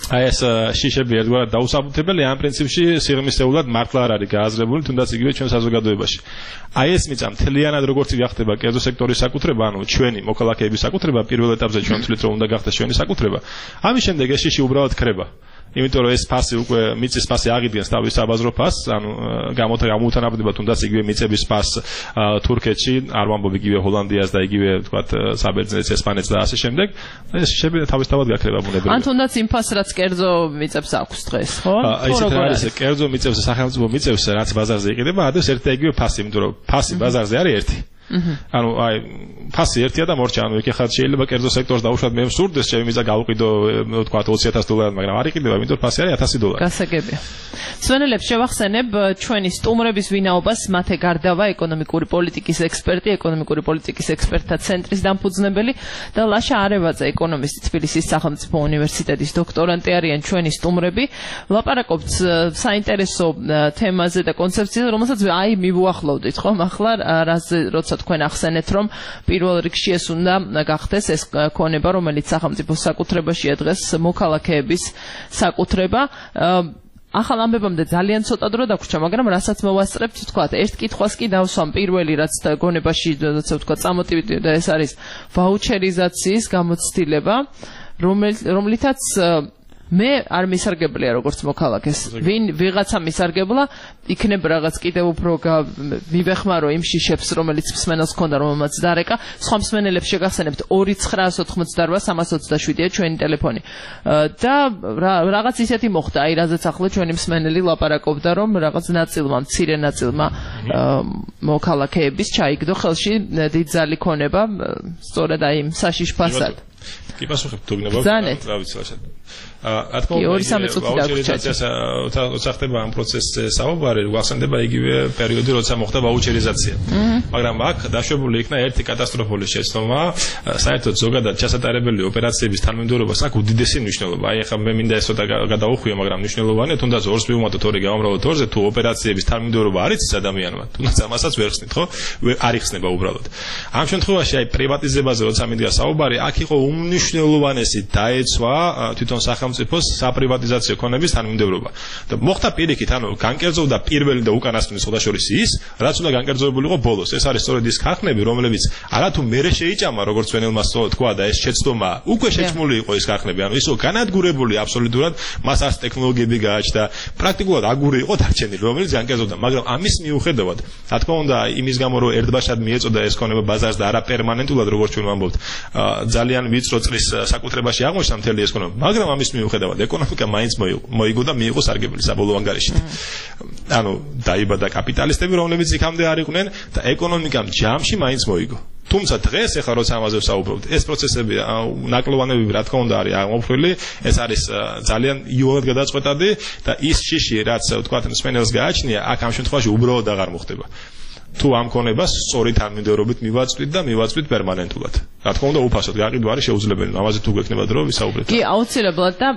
აი ეს შიშები ერთგვარად დაუსაბუთებელი ამ პრინციპში სიღრმისეულად მართლა არ არის გააზრებული თუნდაც იგივე ჩვენ საზოგადოებაში. აი ეს მიწა მთლიანად როგორც გახდება კერძო სექტორის საკუთრება, ანუ ჩვენი მოქალაქეების საკუთრება, პირველ ეტაპზე ჩვენ ვთვლით რომ უნდა გახდეს ჩვენი საკუთრება. ამის შემდეგ ეს შიში უბრალოდ ქრება. იმიტომ რომ ეს ფასი უკვე მიწის ფასი აღიდგენს თავის საბაზრო ფასს, ანუ გამოუთანაბრდება თუნდაც იგივე მიწების ფასს თურქეთში, არ ვამბობ იგივე ჰოლანდიას და იგივე თქვათ საბერძნეთს, ესპანეთს და ასე შემდეგ. ეს შები თავისთავად გაქრება ბუნებრივად. ან თუნდაც იმ ფასს რაც კერძო მიწებს აქვს დღეს, ხო? ისეთ არის კერძო მიწებს, სახელმწიფო მიწებს, რაც ბაზარზე იყიდება, ადრეს ერთ და იგივე ფასი, იმიტომ რომ ფასი ბაზარზე არის ერთი. ანუ აი ფასი ერთია და მორჩა, ანუ იქ ხარ შეიძლება კერძო სექტორს დაუშვათ მე მსურდეს ჩემი მიზა გავუყიდო თქვა $20,000, მაგრამ არ იყიდება, იმიტომ ფასი არის $1,000. გასაგებია. სვენელებს შევახსენებ ჩვენი სტუმრების ვინაობას, მათე გარდავა ეკონომიკური პოლიტიკის ექსპერტი, ეკონომიკური პოლიტიკის ექსპერტთა ცენტრის დამფუძნებელი და ლაშა არევაძე, ეკონომისტი, თბილისის სახელმწიფო უნივერსიტეტის დოქტორანტი არიან ჩვენი სტუმრები. ვლაპარაკობთ საინტერესო თემაზე და კონცეფციაზე, რომელსაც აი მივუახლოვდით, ხომ? ახლა როცა თქვენ ახსენეთ, რომ პირველ რიგში ეს უნდა გახდეს ეს ქონება, რომელიც სახელმწიფოს საკუთრებაშია დღეს მოქალაქეების საკუთრება. ახალ ამბებამდე ძალიან ცოტა დრო დაგვრჩა, მაგრამ რასაც მოვასწრებთ, თქვათ, ერთ კითხვას კი დავსვამ, პირველი რაც გონებაში, როცა თქვა, წამოტივდა, ეს არის ვაუჩერიზაციის გამოცდილება, რომლითაც მე არ მისარგებელია როგორც მოქალაქეს. ვიღაცა მისარგებლა, იქნებ რაღაც კიდევ უფრო მივეხმარო იმ შიშებს, რომელიც მსმენელს ჰქონდა, რომელმაც დარეკა. სხვა მსმენელებს შეგახსენებთ 2-927-327-ია ჩვენი ტელეფონი. და რაღაც ისეთი მოხდა, აი რაზეც ახლა ჩვენი მსმენელი ლაპარაკობდა, რომ რაღაც ნაწილმა, მცირე ნაწილმა მოქალაქეების ჩაიგდო ხელში დიდძალი ქონება, სწორედ აი იმ საშიშ ფასად. კი პასუხებ თუ გნებავ, რა ვიცი ლაშა. რა თქმა უნდა, როცა ხდება ამ პროცესზე საუბარი, გვახსენდება იგივე პერიოდი, როცა მოხდა ვაუჩერიზაცია. მაგრამ აქ დაშვებული იქნა ერთი კატასტროფული შეცდომა, საერთოდ ზოგადად ჩასატარებელი ოპერაციების თანმიმდევრობას აქვს უდიდესი მნიშვნელობა. აი ახლა მე მინდა ეს ცოტა გადაუხვიო, მაგრამ მნიშვნელოვანია, თუნდაც ორს მივუმატოთ, ორი გავამრავოთ ორზე, თუ ოპერაციების თანმიმდევრობა არ იცის ადამიანმა, თუნდაც ამასაც ვერ ხსნით, ხო? არ იხსნება უბრალოდ. ამ შემთხვევაში აი პრივატიზებაზე როცა მიდგა საუბარი, აქ იყო უმნიშვნელოვანესი დაეცვა თვითონ სახელმწიფოს საპრივატიზაციო ქონების თანმიმდევრობა. და მოხდა პირიქით, ანუ განკერძოვდა პირველი და უკანასკნელი შესაძლოა ის, რაც უნდა განკერძოებულიყო ბოლოს. ეს არის სწორედ ის ხახნები, რომლებიც არათუ მერე შეიჭამა, როგორც ვენელმა თქვა და ეს შეცდომა უკვე შეჭმული იყო ეს ხახნები, ანუ ისო განადგურებული აბსოლუტურად, მას არც ტექნოლოგიები გააჩნდა, პრაქტიკულად აგური იყო დარჩენილი, რომელიც განკერძოვდა, მაგრამ ამის მიუხედავად, რა თქმა უნდა, იმის გამო რომ ერთბაშად მიეწოდა ეს ქონება ბაზარს და არა პერმანენტულად, როგორც ჩვენ ვამბობთ, ძალიან ვიწრო წრის საკუთრებაში აღმოჩნდა მთელი ეს ქონება, მაგრამ ამის მიუხედავად ეკონომიკა მაინც მოიგო და მიიღო სარგებელი საბოლოო ანგარიშით. ანუ დაიბადა კაპიტალისტები, რომლებიც იქამდე არ იყვნენ და ეკონომიკამ ჯამში მაინც მოიგო. თუმცა დღეს ახლა როცა ამაზე ვსაუბრობთ, ეს პროცესები ნაკლოვანები რა თქმა უნდა არის აღმოფხვრილი, ეს არის ძალიან იოლად გადაწყვეტადი და ის შიში, რაც თქვათ მსმენელს გააჩნია, აქ ამ შემთხვევაში უბრალოდ აღარ მოხდება. თუ ამ ქონებას სწორი თანმიმდევრობით მივაწვით და მივაწვით პერმანენტულად. რა თქმა უნდა, უფასოდ გაყიდვა არის შეუძლებელი. ამაზე თუ გვექნება დრო, ვისაუბრეთ. კი, აუცილებლად და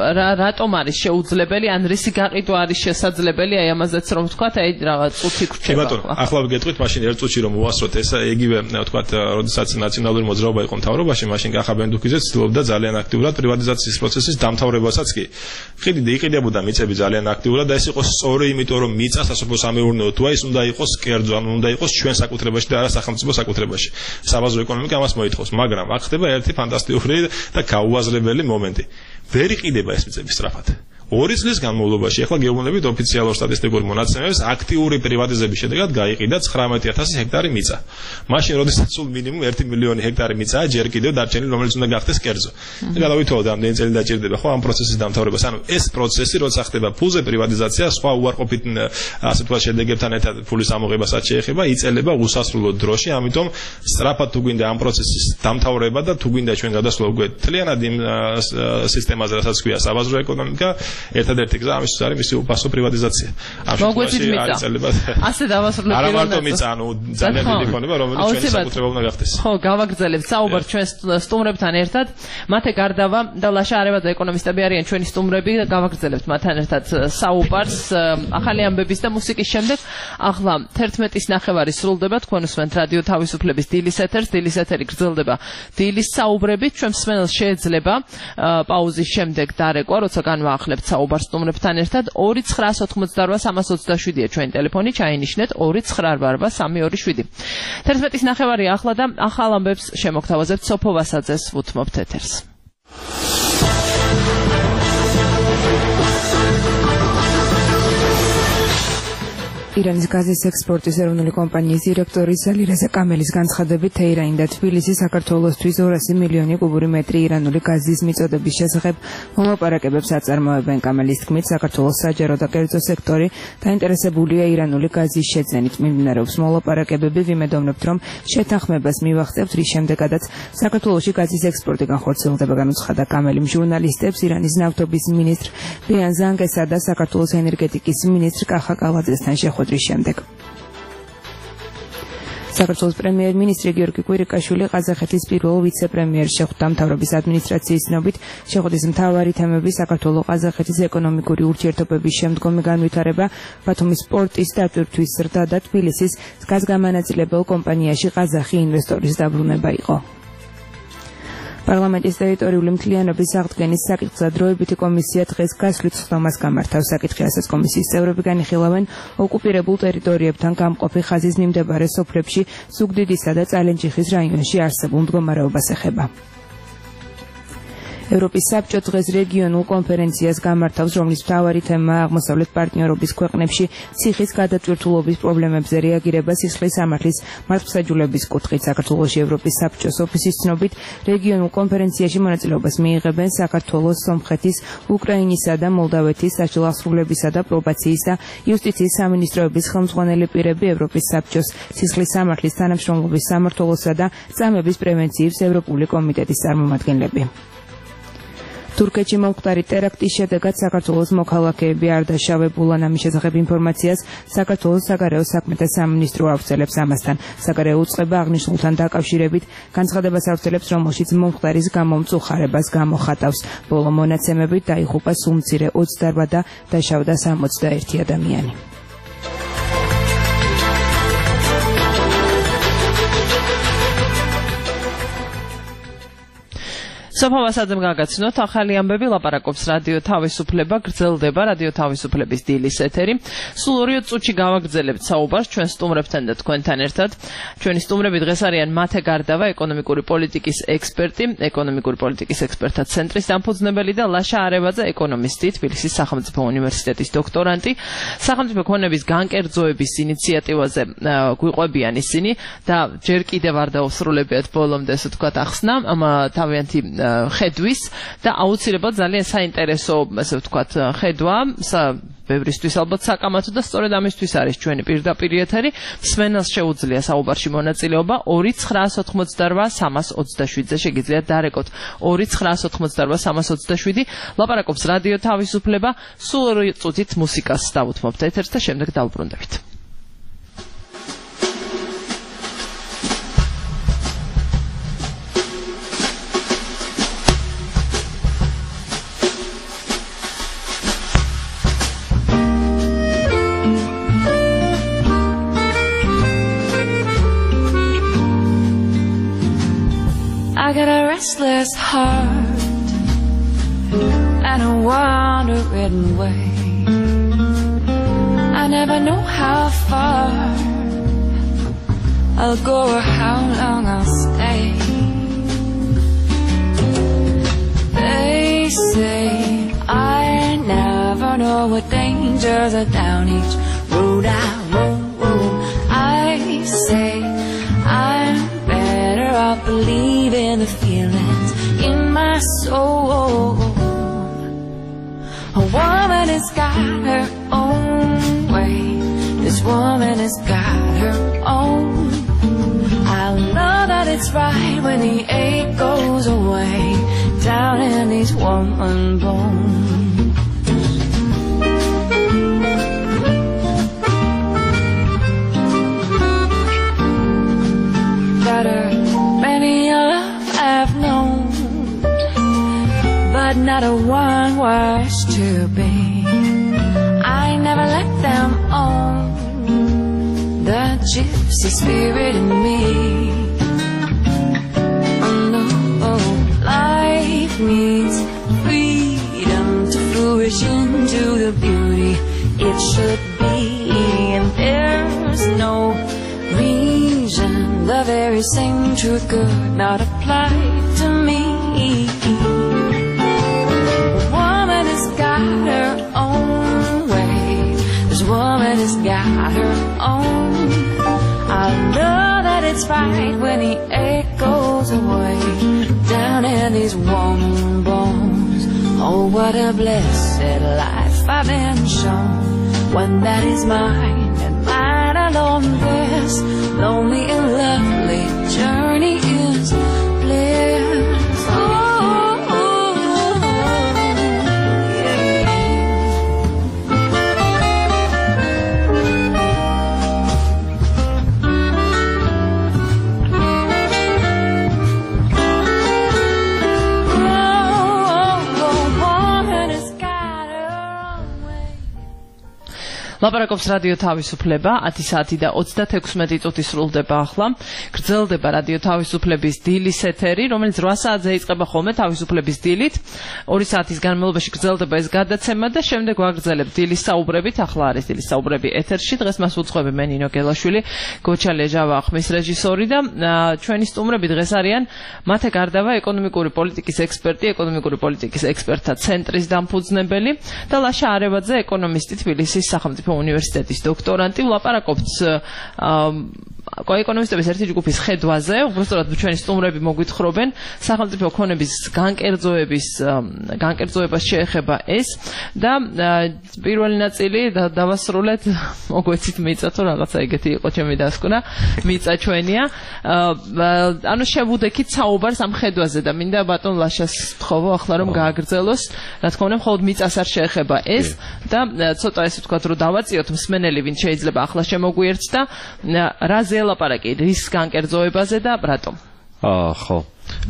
რატომ არის შეუძლებელი, ან რისი გაყიდვა არის შესაძლებელი, აი ამაზეც რომ ვთქვათ, აი რაღაც წუთი გრჩება. ახლა ვიგეთყვით, მაშინ ერთ წუთში რომ მოვასწროთ, ეს იგივე ვთქვათ, როდესაც ნაციონალური მოძრაობა იყო მთავრობაში, მაშინ კახაბენდუქიძე ცდილობდა ძალიან აქტიურად პრივატიზაციის პროცესის დამთავრებასაც კი. იყიდებოდა მიწები ძალიან აქტიურად და ეს იყო სწორი, იმიტომ რომ მიწა სასოფლო-სამეურნეო თუ ის უნდა იყოს კერძო, ანუ უნდა იყოს ჩვენ საკუთრებაში და არა სახელმწიფო საკუთრებაში. საბაზრო ეკონომიკა ამას მოითხოვს, მაგრამ აქ ხდება ერთი ფანტასტიკური და გაუაზრებელი მომენტი. ვერ იყიდება ეს მიწები სწრაფად. 2 წლის განმავლობაში ახლა გეუბნებით ოფიციალურ სტატისტიკურ მონაცემებს აქტიური პრივატიზების შედეგად გაიყიდა 19,000 ჰექტარი მიწა. მაშინ როდესაც სულ მინიმუმ 1 მილიონი ჰექტარი მიწაა ჯერ კიდევ დარჩენილი, რომელიც უნდა გახდეს კერძო. და გადავითვალოთ ამდენი წელი დაჭირდება ხო ამ პროცესის დამთავრებას. ანუ ეს პროცესი როცა ხდება ფულზე პრივატიზაცია, სხვა უარყოფით ასე თქვა შედეგებთან ერთად ფულის ამოღებასაც შეეხება, იწელება უსასრულო დროში, ამიტომ სწრაფად თუ გვინდა ამ პროცესის დამთავრება და თუ გვინდა ჩვენ გადასვლა უკვე მთლიანად იმ სისტემაზე, რასაც ქვია საბაზრო ეკონომიკა, ერთადერთი გზა ამისთვის არის მისი უპასო პრივატიზაცია. ამ შემთხვევაში არის წელება. ასე დავასრულებ არა მარტო მიწა, ანუ ძალიან დიდი ქონება, რომელიც ჩვენი საკუთრება უნდა გახდეს. ხო, გავაგრძელებთ საუბარს ჩვენ სტუმრებთან ერთად. მათე გარდავა და ლაშა არევაძე ეკონომისტები არიან ჩვენი სტუმრები და გავაგრძელებთ მათთან ერთად საუბარს ახალი ამბების და მუსიკის შემდეგ. ახლა 11-ის ნახევარი სრულდება, თქვენ უსმენთ რადიო თავისუფლების დილის ეთერს. დილის ეთერი გრძელდება დილის საუბრებით. ჩვენ მსმენელს შეიძლება პაუზის შემდეგ დარეკვა, როცა განვაახლებთ საუბარს სტუმრებთან ერთად. 2988327-ია ჩვენი ტელეფონი, ჩაინიშნეთ 2988327. 11-ის ნახევარი ახლა და ახალ ამბებს შემოგთავაზებთ სოფო ვასაძეს, ვუთმობთ ეთერს. ირანის გაზის ექსპორტის ეროვნული კომპანიის დირექტორი ზალირეზა კამელის განცხადებით, თეირანი და თბილისი საქართველოსთვის 200 მილიონი კუბური მეტრი ირანული გაზის მიწოდების შესახებ მომოპარაკებებს აწარმოებენ. კამელის თქმით, საქართველოს საჯარო და კერძო სექტორი დაინტერესებულია ირანული გაზის შეძენით. მიმდინარეობს მოლაპარაკებები, ვიმედოვნებთ, რომ შეთანხმებას მივახცევთ, რის შემდეგაც საქართველოში გაზის ექსპორტი განხორციელდება, განუცხადა კამელიმ ჟურნალისტებს ირანის ნავთობის მინისტრ ბიან ზანგესა და საქართველოს ენერგეტიკის მინისტრ კახა კალაძესთან შეხვედრის შემდეგ. საქართველოს პრემიერ-მინისტრი გიორგი კვირიკაშვილი ყაზახეთის პირველ ვიცე-პრემიერს შეხვდა. მთავრობის ადმინისტრაციის ცნობით, შეხვედრის მთავარი თემები საქართველო-ყაზახეთის ეკონომიკური ურთიერთობების შემდგომი განვითარება, ბათუმის პორტის დატვირთვის ზრდა და თბილისის გაზგამანაწილებელ კომპანიაში ყაზახი ინვესტორის დაბრუნება იყო. პარლამენტის ტერიტორიული მთლიანობის აღდგენის საკითხზე დროებითი კომისია დღეს გასვლით ხდომას გამართავს. საკითხი ასაც კომისიის წევრები განიხილავენ ოკუპირებულ ტერიტორიებთან გამყოფი ხაზის მიმდებარე სოფლებში ზუგდიდისა და წალენჯიხის რაიონში არსებულ მდგომარეობას ეხება. ევროპის საბჭო დღეს რეგიონულ კონფერენციას გამართავს, რომლის მთავარი თემაა აღმოსავლეთ პარტნიორობის ქვეყნებში ციხის გადატვირთულობის პრობლემებზე რეაგირება სისხლის სამართლის მართლმსაჯულების კუთხით. საქართველოში ევროპის საბჭოს ოფისის ცნობით, რეგიონულ კონფერენციაში მონაწილეობას მიიღებენ საქართველოს, სომხეთის, უკრაინისა და მოლდავეთის საშუალო და პრობაციის და იუსტიციის სამინისტროების ხელმძღვანელი პირები, ევროპის საბჭოს სისხლის სამართლის თანამშრომლობის სამმართველოსა და წამების პრევენციის ევროპული კომიტეტის წარმომადგენლები. თურქეთში მომხდარი ტერაქტის შედეგად საქართველოს მოქალაქეები არ დაშავებულან. ამის შესახებ ინფორმაციას საქართველოს საგარეო საქმეთა სამინისტრო ავრცელებს. ამასთან საგარეო უწყება აღნიშნულთან დაკავშირებით განცხადებას ავრცელებს, რომელშიც მომხდარის გამომწუხარებას გამოხატავს. ბოლო მონაცემებით დაიღუპა სულ მცირე 28 და დაშავდა 61 ადამიანი. სოფო ვასაძემ გაგაცნოთ ახალი ამბები, ლაპარაკობს რადიო თავისუფლება, გრძელდება რადიო თავისუფლების დილის ეთერი. სულ 2 წუთში გავაგრძელებთ საუბარს ჩვენ სტუმრებთან და თქვენთან ერთად. ჩვენი სტუმრები დღეს არიან მათე გარდავა, ეკონომიკური პოლიტიკის ექსპერტი, ეკონომიკური პოლიტიკის ექსპერტთა ცენტრის დამფუძნებელი და ლაშა არევაძე, ეკონომისტი, თბილისის სახელმწიფო უნივერსიტეტის დოქტორანტი. სახელმწიფო ქონების განკერძოების ინიციატივაზე გვიყვებიან ისინი და ჯერ კიდევ არ დაუსრულებიათ ბოლომდე, ასე ვთქვათ, ახსნა თავიანთი ხედვის და აუცილებლად ძალიან საინტერესო, ასე ვთქვათ, ხედვა, ბევრისთვის ალბათ საკამათო და სწორედ ამისთვის არის ჩვენი პირდაპირ ეთერი. მსმენელს შეუძლია საუბარში მონაწილეობა 2988327-ზე შეგიძლიათ დარეკოთ 2988327. ლაპარაკობს რადიო თავისუფლება, სულ 2 წუთით მუსიკას დავუთმობთ ეთერს და შემდეგ დავუბრუნდებით. I got a restless heart and a wandering way. I never know how far I'll go or how long I'll stay. They say I never know what dangers are down each road I roam. I say I'm better off believing the feelings in my soul. A woman has got her own way. This woman has got her own. I'll know that it's right when the ache goes away down in these woman bones. but not a one was to be. I never let them own the gypsy spirit in me. Oh no, life needs freedom to flourish into the beauty it should be, and there's no reason the very same truth could not apply to me. A woman has got her own way. This woman has got her own. I know that it's right when the ache goes away down in these warm bones. Oh, what a blessed life I've been shown. One that is mine and mine alone. This lonely and lovely journey is bliss. Oh, ლაპარაკობს რადიო თავისუფლება 10 საათი და 36 წუთი სრულდება ახლა. გრძელდება რადიო თავისუფლების დილის ეთერი, რომელიც 8 საათზე იწყება ხოლმე თავისუფლების დილით. 2 საათის განმავლობაში გრძელდება ეს გადაცემა და შემდეგ ვაგრძელებთ დილის საუბრებით. ახლა არის დილის საუბრები ეთერში. დღეს მას უძღვები მე ნინო გელაშვილი, გოჩა ლეჟავა ხმის რეჟისორი და ჩვენი სტუმრები დღეს არიან მათე გარდავა ეკონომიკური პოლიტიკის ექსპერტი, ეკონომიკური პოლიტიკის ექსპერტთა ცენტრის დამფუძნებელი და ლაშა არევაძე, ეკონომისტი, თბილისის სახელმწიფო უნივერსიტეტის დოქტორანტი. ვლაპარაკობთ ეკონომისტების ერთი ჯგუფის ხედვაზე, უბრალოდ ჩვენი სტუმრები მოგვითხრობენ სახელმწიფო ქონების განკერძოებას შეეხება ეს და პირველი ნაწილი დავასრულეთ, მოგვეცით მიწა თუ რაღაცა ეგეთი იყო ჩემი დასკვნა, მიწა ჩვენია. ანუ შევუდექით საუბარს ამ ხედვაზე და მინდა ბატონ ლაშას ვთხოვო ახლა რომ გააგრძელოს, რა თქმა უნდა, მხოლოდ მიწას არ შეეხება ეს და ცოტა ესე ვთქვათ რომ დავაწიოთ მსმენელი, ვინც შეიძლება ახლა შემოგვიერთს და რაზე ელაპარაკი, რის განკერძოებაზე და რატომ? ხო.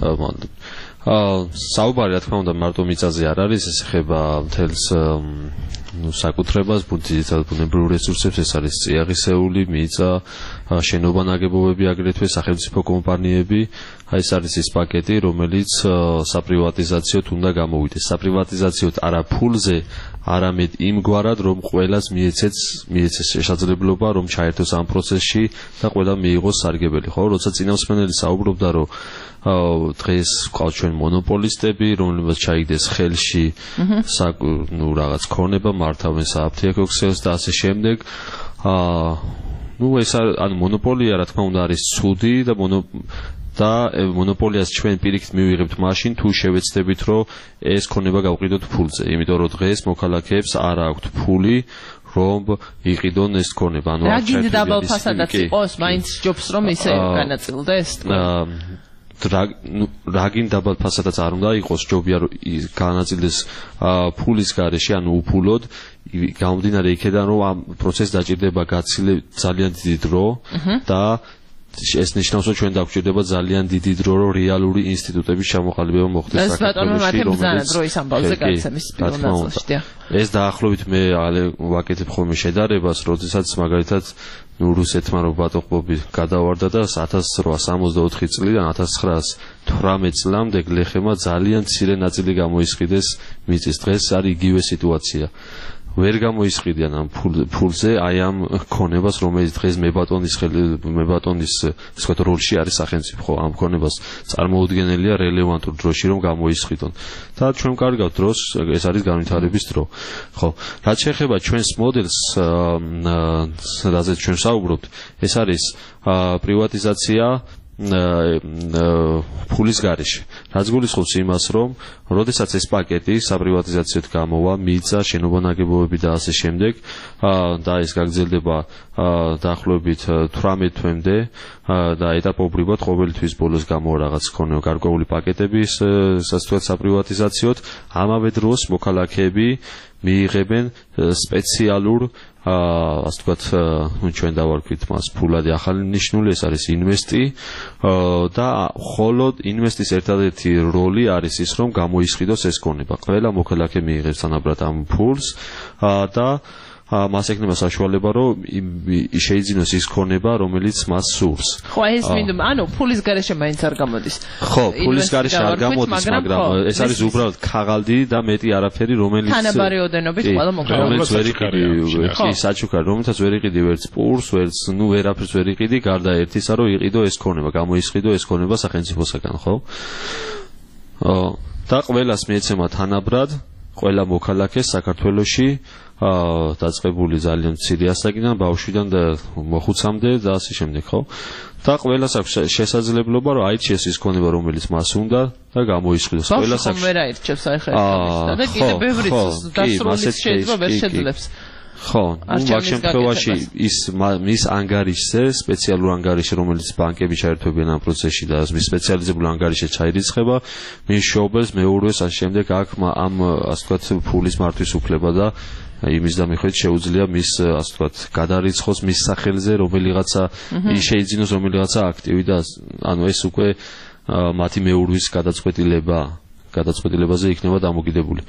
საუბარი რა თქმა უნდა მარტო მიწაზე არ არის, ეს ეხება მთელს საკუთრებას, ბუნებრივ რესურსებს, ეს არის წიაღისეული, მიწა, შენობა ნაგებობები, აგრეთვე სახელმწიფო კომპანიები. ეს არის ის პაკეტი, რომელიც საპრივატიზაციოდ უნდა გამოვიდეს. საპრივატიზაციოდ არა ფულზე, არამედ იმგვარად, რომ ყველას მიეცეს შესაძლებლობა, რომ ჩაერთოს ამ პროცესში და ყველა მიიღოს სარგებელი. ხო, როცა წინამსმენელი საუბრობდა, რომ დღეს ყავს ჩვენ მონოპოლისტები, რომლებსაც ჩაიგდეს ხელში რაღაც ქონება, მართავენ სააფთიაქო ქსელს და ასე შემდეგ. ეს ანუ მონოპოლია, რა თქმა უნდა, არის ცუდი და მონოპოლიას ჩვენ პირიქით მივიღებთ მაშინ თუ შევეცდებით რომ ეს ქონება გავყიდოთ ფულზე, იმიტომ რომ დღეს მოქალაქეებს არ აქვთ ფული რომ იყიდონ ეს ქონება. ანუ რა გინდა დაბალ ფასადაც იყოს, მაინც ჯობს რომ ისე განაწილდეს? რა გინდა დაბალ ფასადაც არ უნდა იყოს, ჯობია რომ განაწილდეს ფულის გარეშე, ანუ უფულოდ, გამომდინარე იქედან რომ ამ პროცესს დაჭირდება ძალიან დიდი დრო და ეს ნიშნავს რომ ჩვენ დაგვჭირდება ძალიან დიდი დრო რომ რეალური ინსტიტუტების ჩამოყალიბება მოხდეს საქართველოში, ეს დაახლოებით მე ვაკეთებ ხოლმე შედარებას, როდესაც მაგალითად რუსეთმა რო ბატონყბობი გადავარდა და 1864 წლიდან 1918 წლამდე გლეხებმა ძალიან მცირე ნაწილი გამოისყიდეს მიწის. დღეს არის იგივე სიტუაცია. ვერ გამოისყიდიან ამ ფულზე აი ამ ქონებას, რომელიც დღეს მებატონის ვთქვათ როლში არის სახელმწიფო. ამ ქონებას წარმოუდგენელია რელევანტურ დროში რომ გამოისყიდონ. და ჩვენ კარგავთ დროს, ეს არის განვითარების დრო. ხო, რაც შეეხება ჩვენს მოდელს, რაზეც ჩვენ საუბრობთ, ეს არის პრივატიზაცია ფულის გარეშე. რაც გულისხმობს იმას, რომ როდესაც ეს პაკეტი საპრივატიზაციოდ გამოვა, მიწა, შენობა ნაგებობები და ასე შემდეგ, და ეს გაგრძელდება დაახლოებით 18 თვემდე და ეტაპობრივად ყოველი თვის ბოლოს გამოვა რაღაც გარკვეული პაკეტები საპრივატიზაციოდ, ამავე დროს მოქალაქეები მიიღებენ სპეციალურ ასე ვთქვათ, ჩვენ დავარქვით მას ფულადი ახალი ნიშნული, ეს არის ინვესტი და მხოლოდ ინვესტის ერთადერთი როლი არის ის, რომ გამოისყიდოს ეს ქონება. ყველა მოქალაქე მიიღებს თანაბრად ამ ფულს და მას ექნება საშუალება, რომ შეიძინოს ის ქონება, რომელიც მას სურს. ხო, ეს მინდა, ანუ ფულის გარეშე მაინც არ გამოდის. ხო, ფულის გარეშე არ გამოდის, მაგრამ ეს არის უბრალოდ ქაღალდი და მეტი არაფერი, რომელიც თანაბარი ოდენობით ყველა მოქალაქე. რომელიც ვერ იყიდი, კი, საჩუქარი, რომელთაც ვერ იყიდი ვერც პურს, ვერც, ვერაფერს ვერ იყიდი, გარდა ერთისა, რომ იყიდო ეს ქონება, გამოისყიდო ეს ქონება სახელმწიფოსაგან, ხო? და ყველას მიეცემა თანაბრად, ყველა მოქალაქეს საქართველოში დაწყებული ძალიან მცირე ასაკიდან, ბავშვიდან და მოხუცამდე და ასე შემდეგ, ხო? და ყველას აქვს შესაძლებლობა, რომ აირჩიეს ის ქონება, რომელიც მას უნდა და გამოისყიდოს. ყველას აქვს ვერ აირჩევს აი ხერხემლისთა და კიდე ბევრი დასრულის შეიძლება ვერ შეძლებს. ხო, მაგ შემთხვევაში მის ანგარიშზე, სპეციალურ ანგარიშზე, რომელიც ბანკები ჩაერთვებიან ამ პროცესში და მის სპეციალიზებულ ანგარიშზე ჩაირიცხება, მის შობელს, მეურვეს, ამ შემდეგ აქ ამ ასე ვთქვათ ფულის მართვის უფლება და იმის დამიხვით შეუძლია მის ასე ვთქვათ გადარიცხოს მის სახელზე რომელიღაცა შეიძინოს რომელიღაცა აქტივი და ანუ ეს უკვე მათი მეურვის გადაწყვეტილებაზე იქნება დამოკიდებული.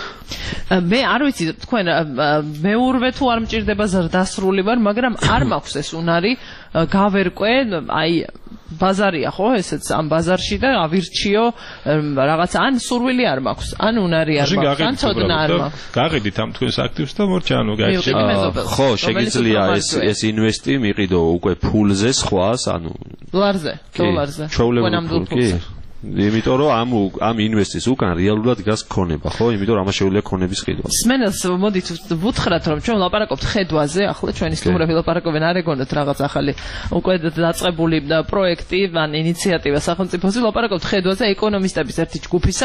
მე არ ვიცი თქვენ მეურვე თუ არ მჭირდება ზრდასრული ვარ, მაგრამ არ მაქვს ეს უნარი გავერკვე, აი ბაზარია ხო ესეც ამ ბაზარში და ავირჩიო რაღაც ან სურვილი არ მაქვს, ან უნარი არ მაქვს, ან ცოდნა არ მაქვს. გაყიდით ამ თქვენს აქტივს და მორჩა ანუ გაიჩნია. ხო, შეგიძლია ეს ინვესტი მიყიდო უკვე ფულზე სხვას, ანუ დოლარზე. ჩვეულებრივ იმიტომ რომ ამ ინვესტის უკან რეალურად დგას ქონება, ხო? იმიტომ რომ ამას შეუძლია ქონების ყიდვა. სმენელს მოდით ვუთხრათ, რომ ჩვენ ვლაპარაკობთ ხედვაზე, ახლა ჩვენი სტუმრები ლაპარაკობენ არ ეგონათ რაღაც ახალი უკვე დაწყებული პროექტი, ან ინიციატივა სახელმწიფოზე, ლაპარაკობთ ხედვაზე ეკონომისტების ერთი ჯგუფისა,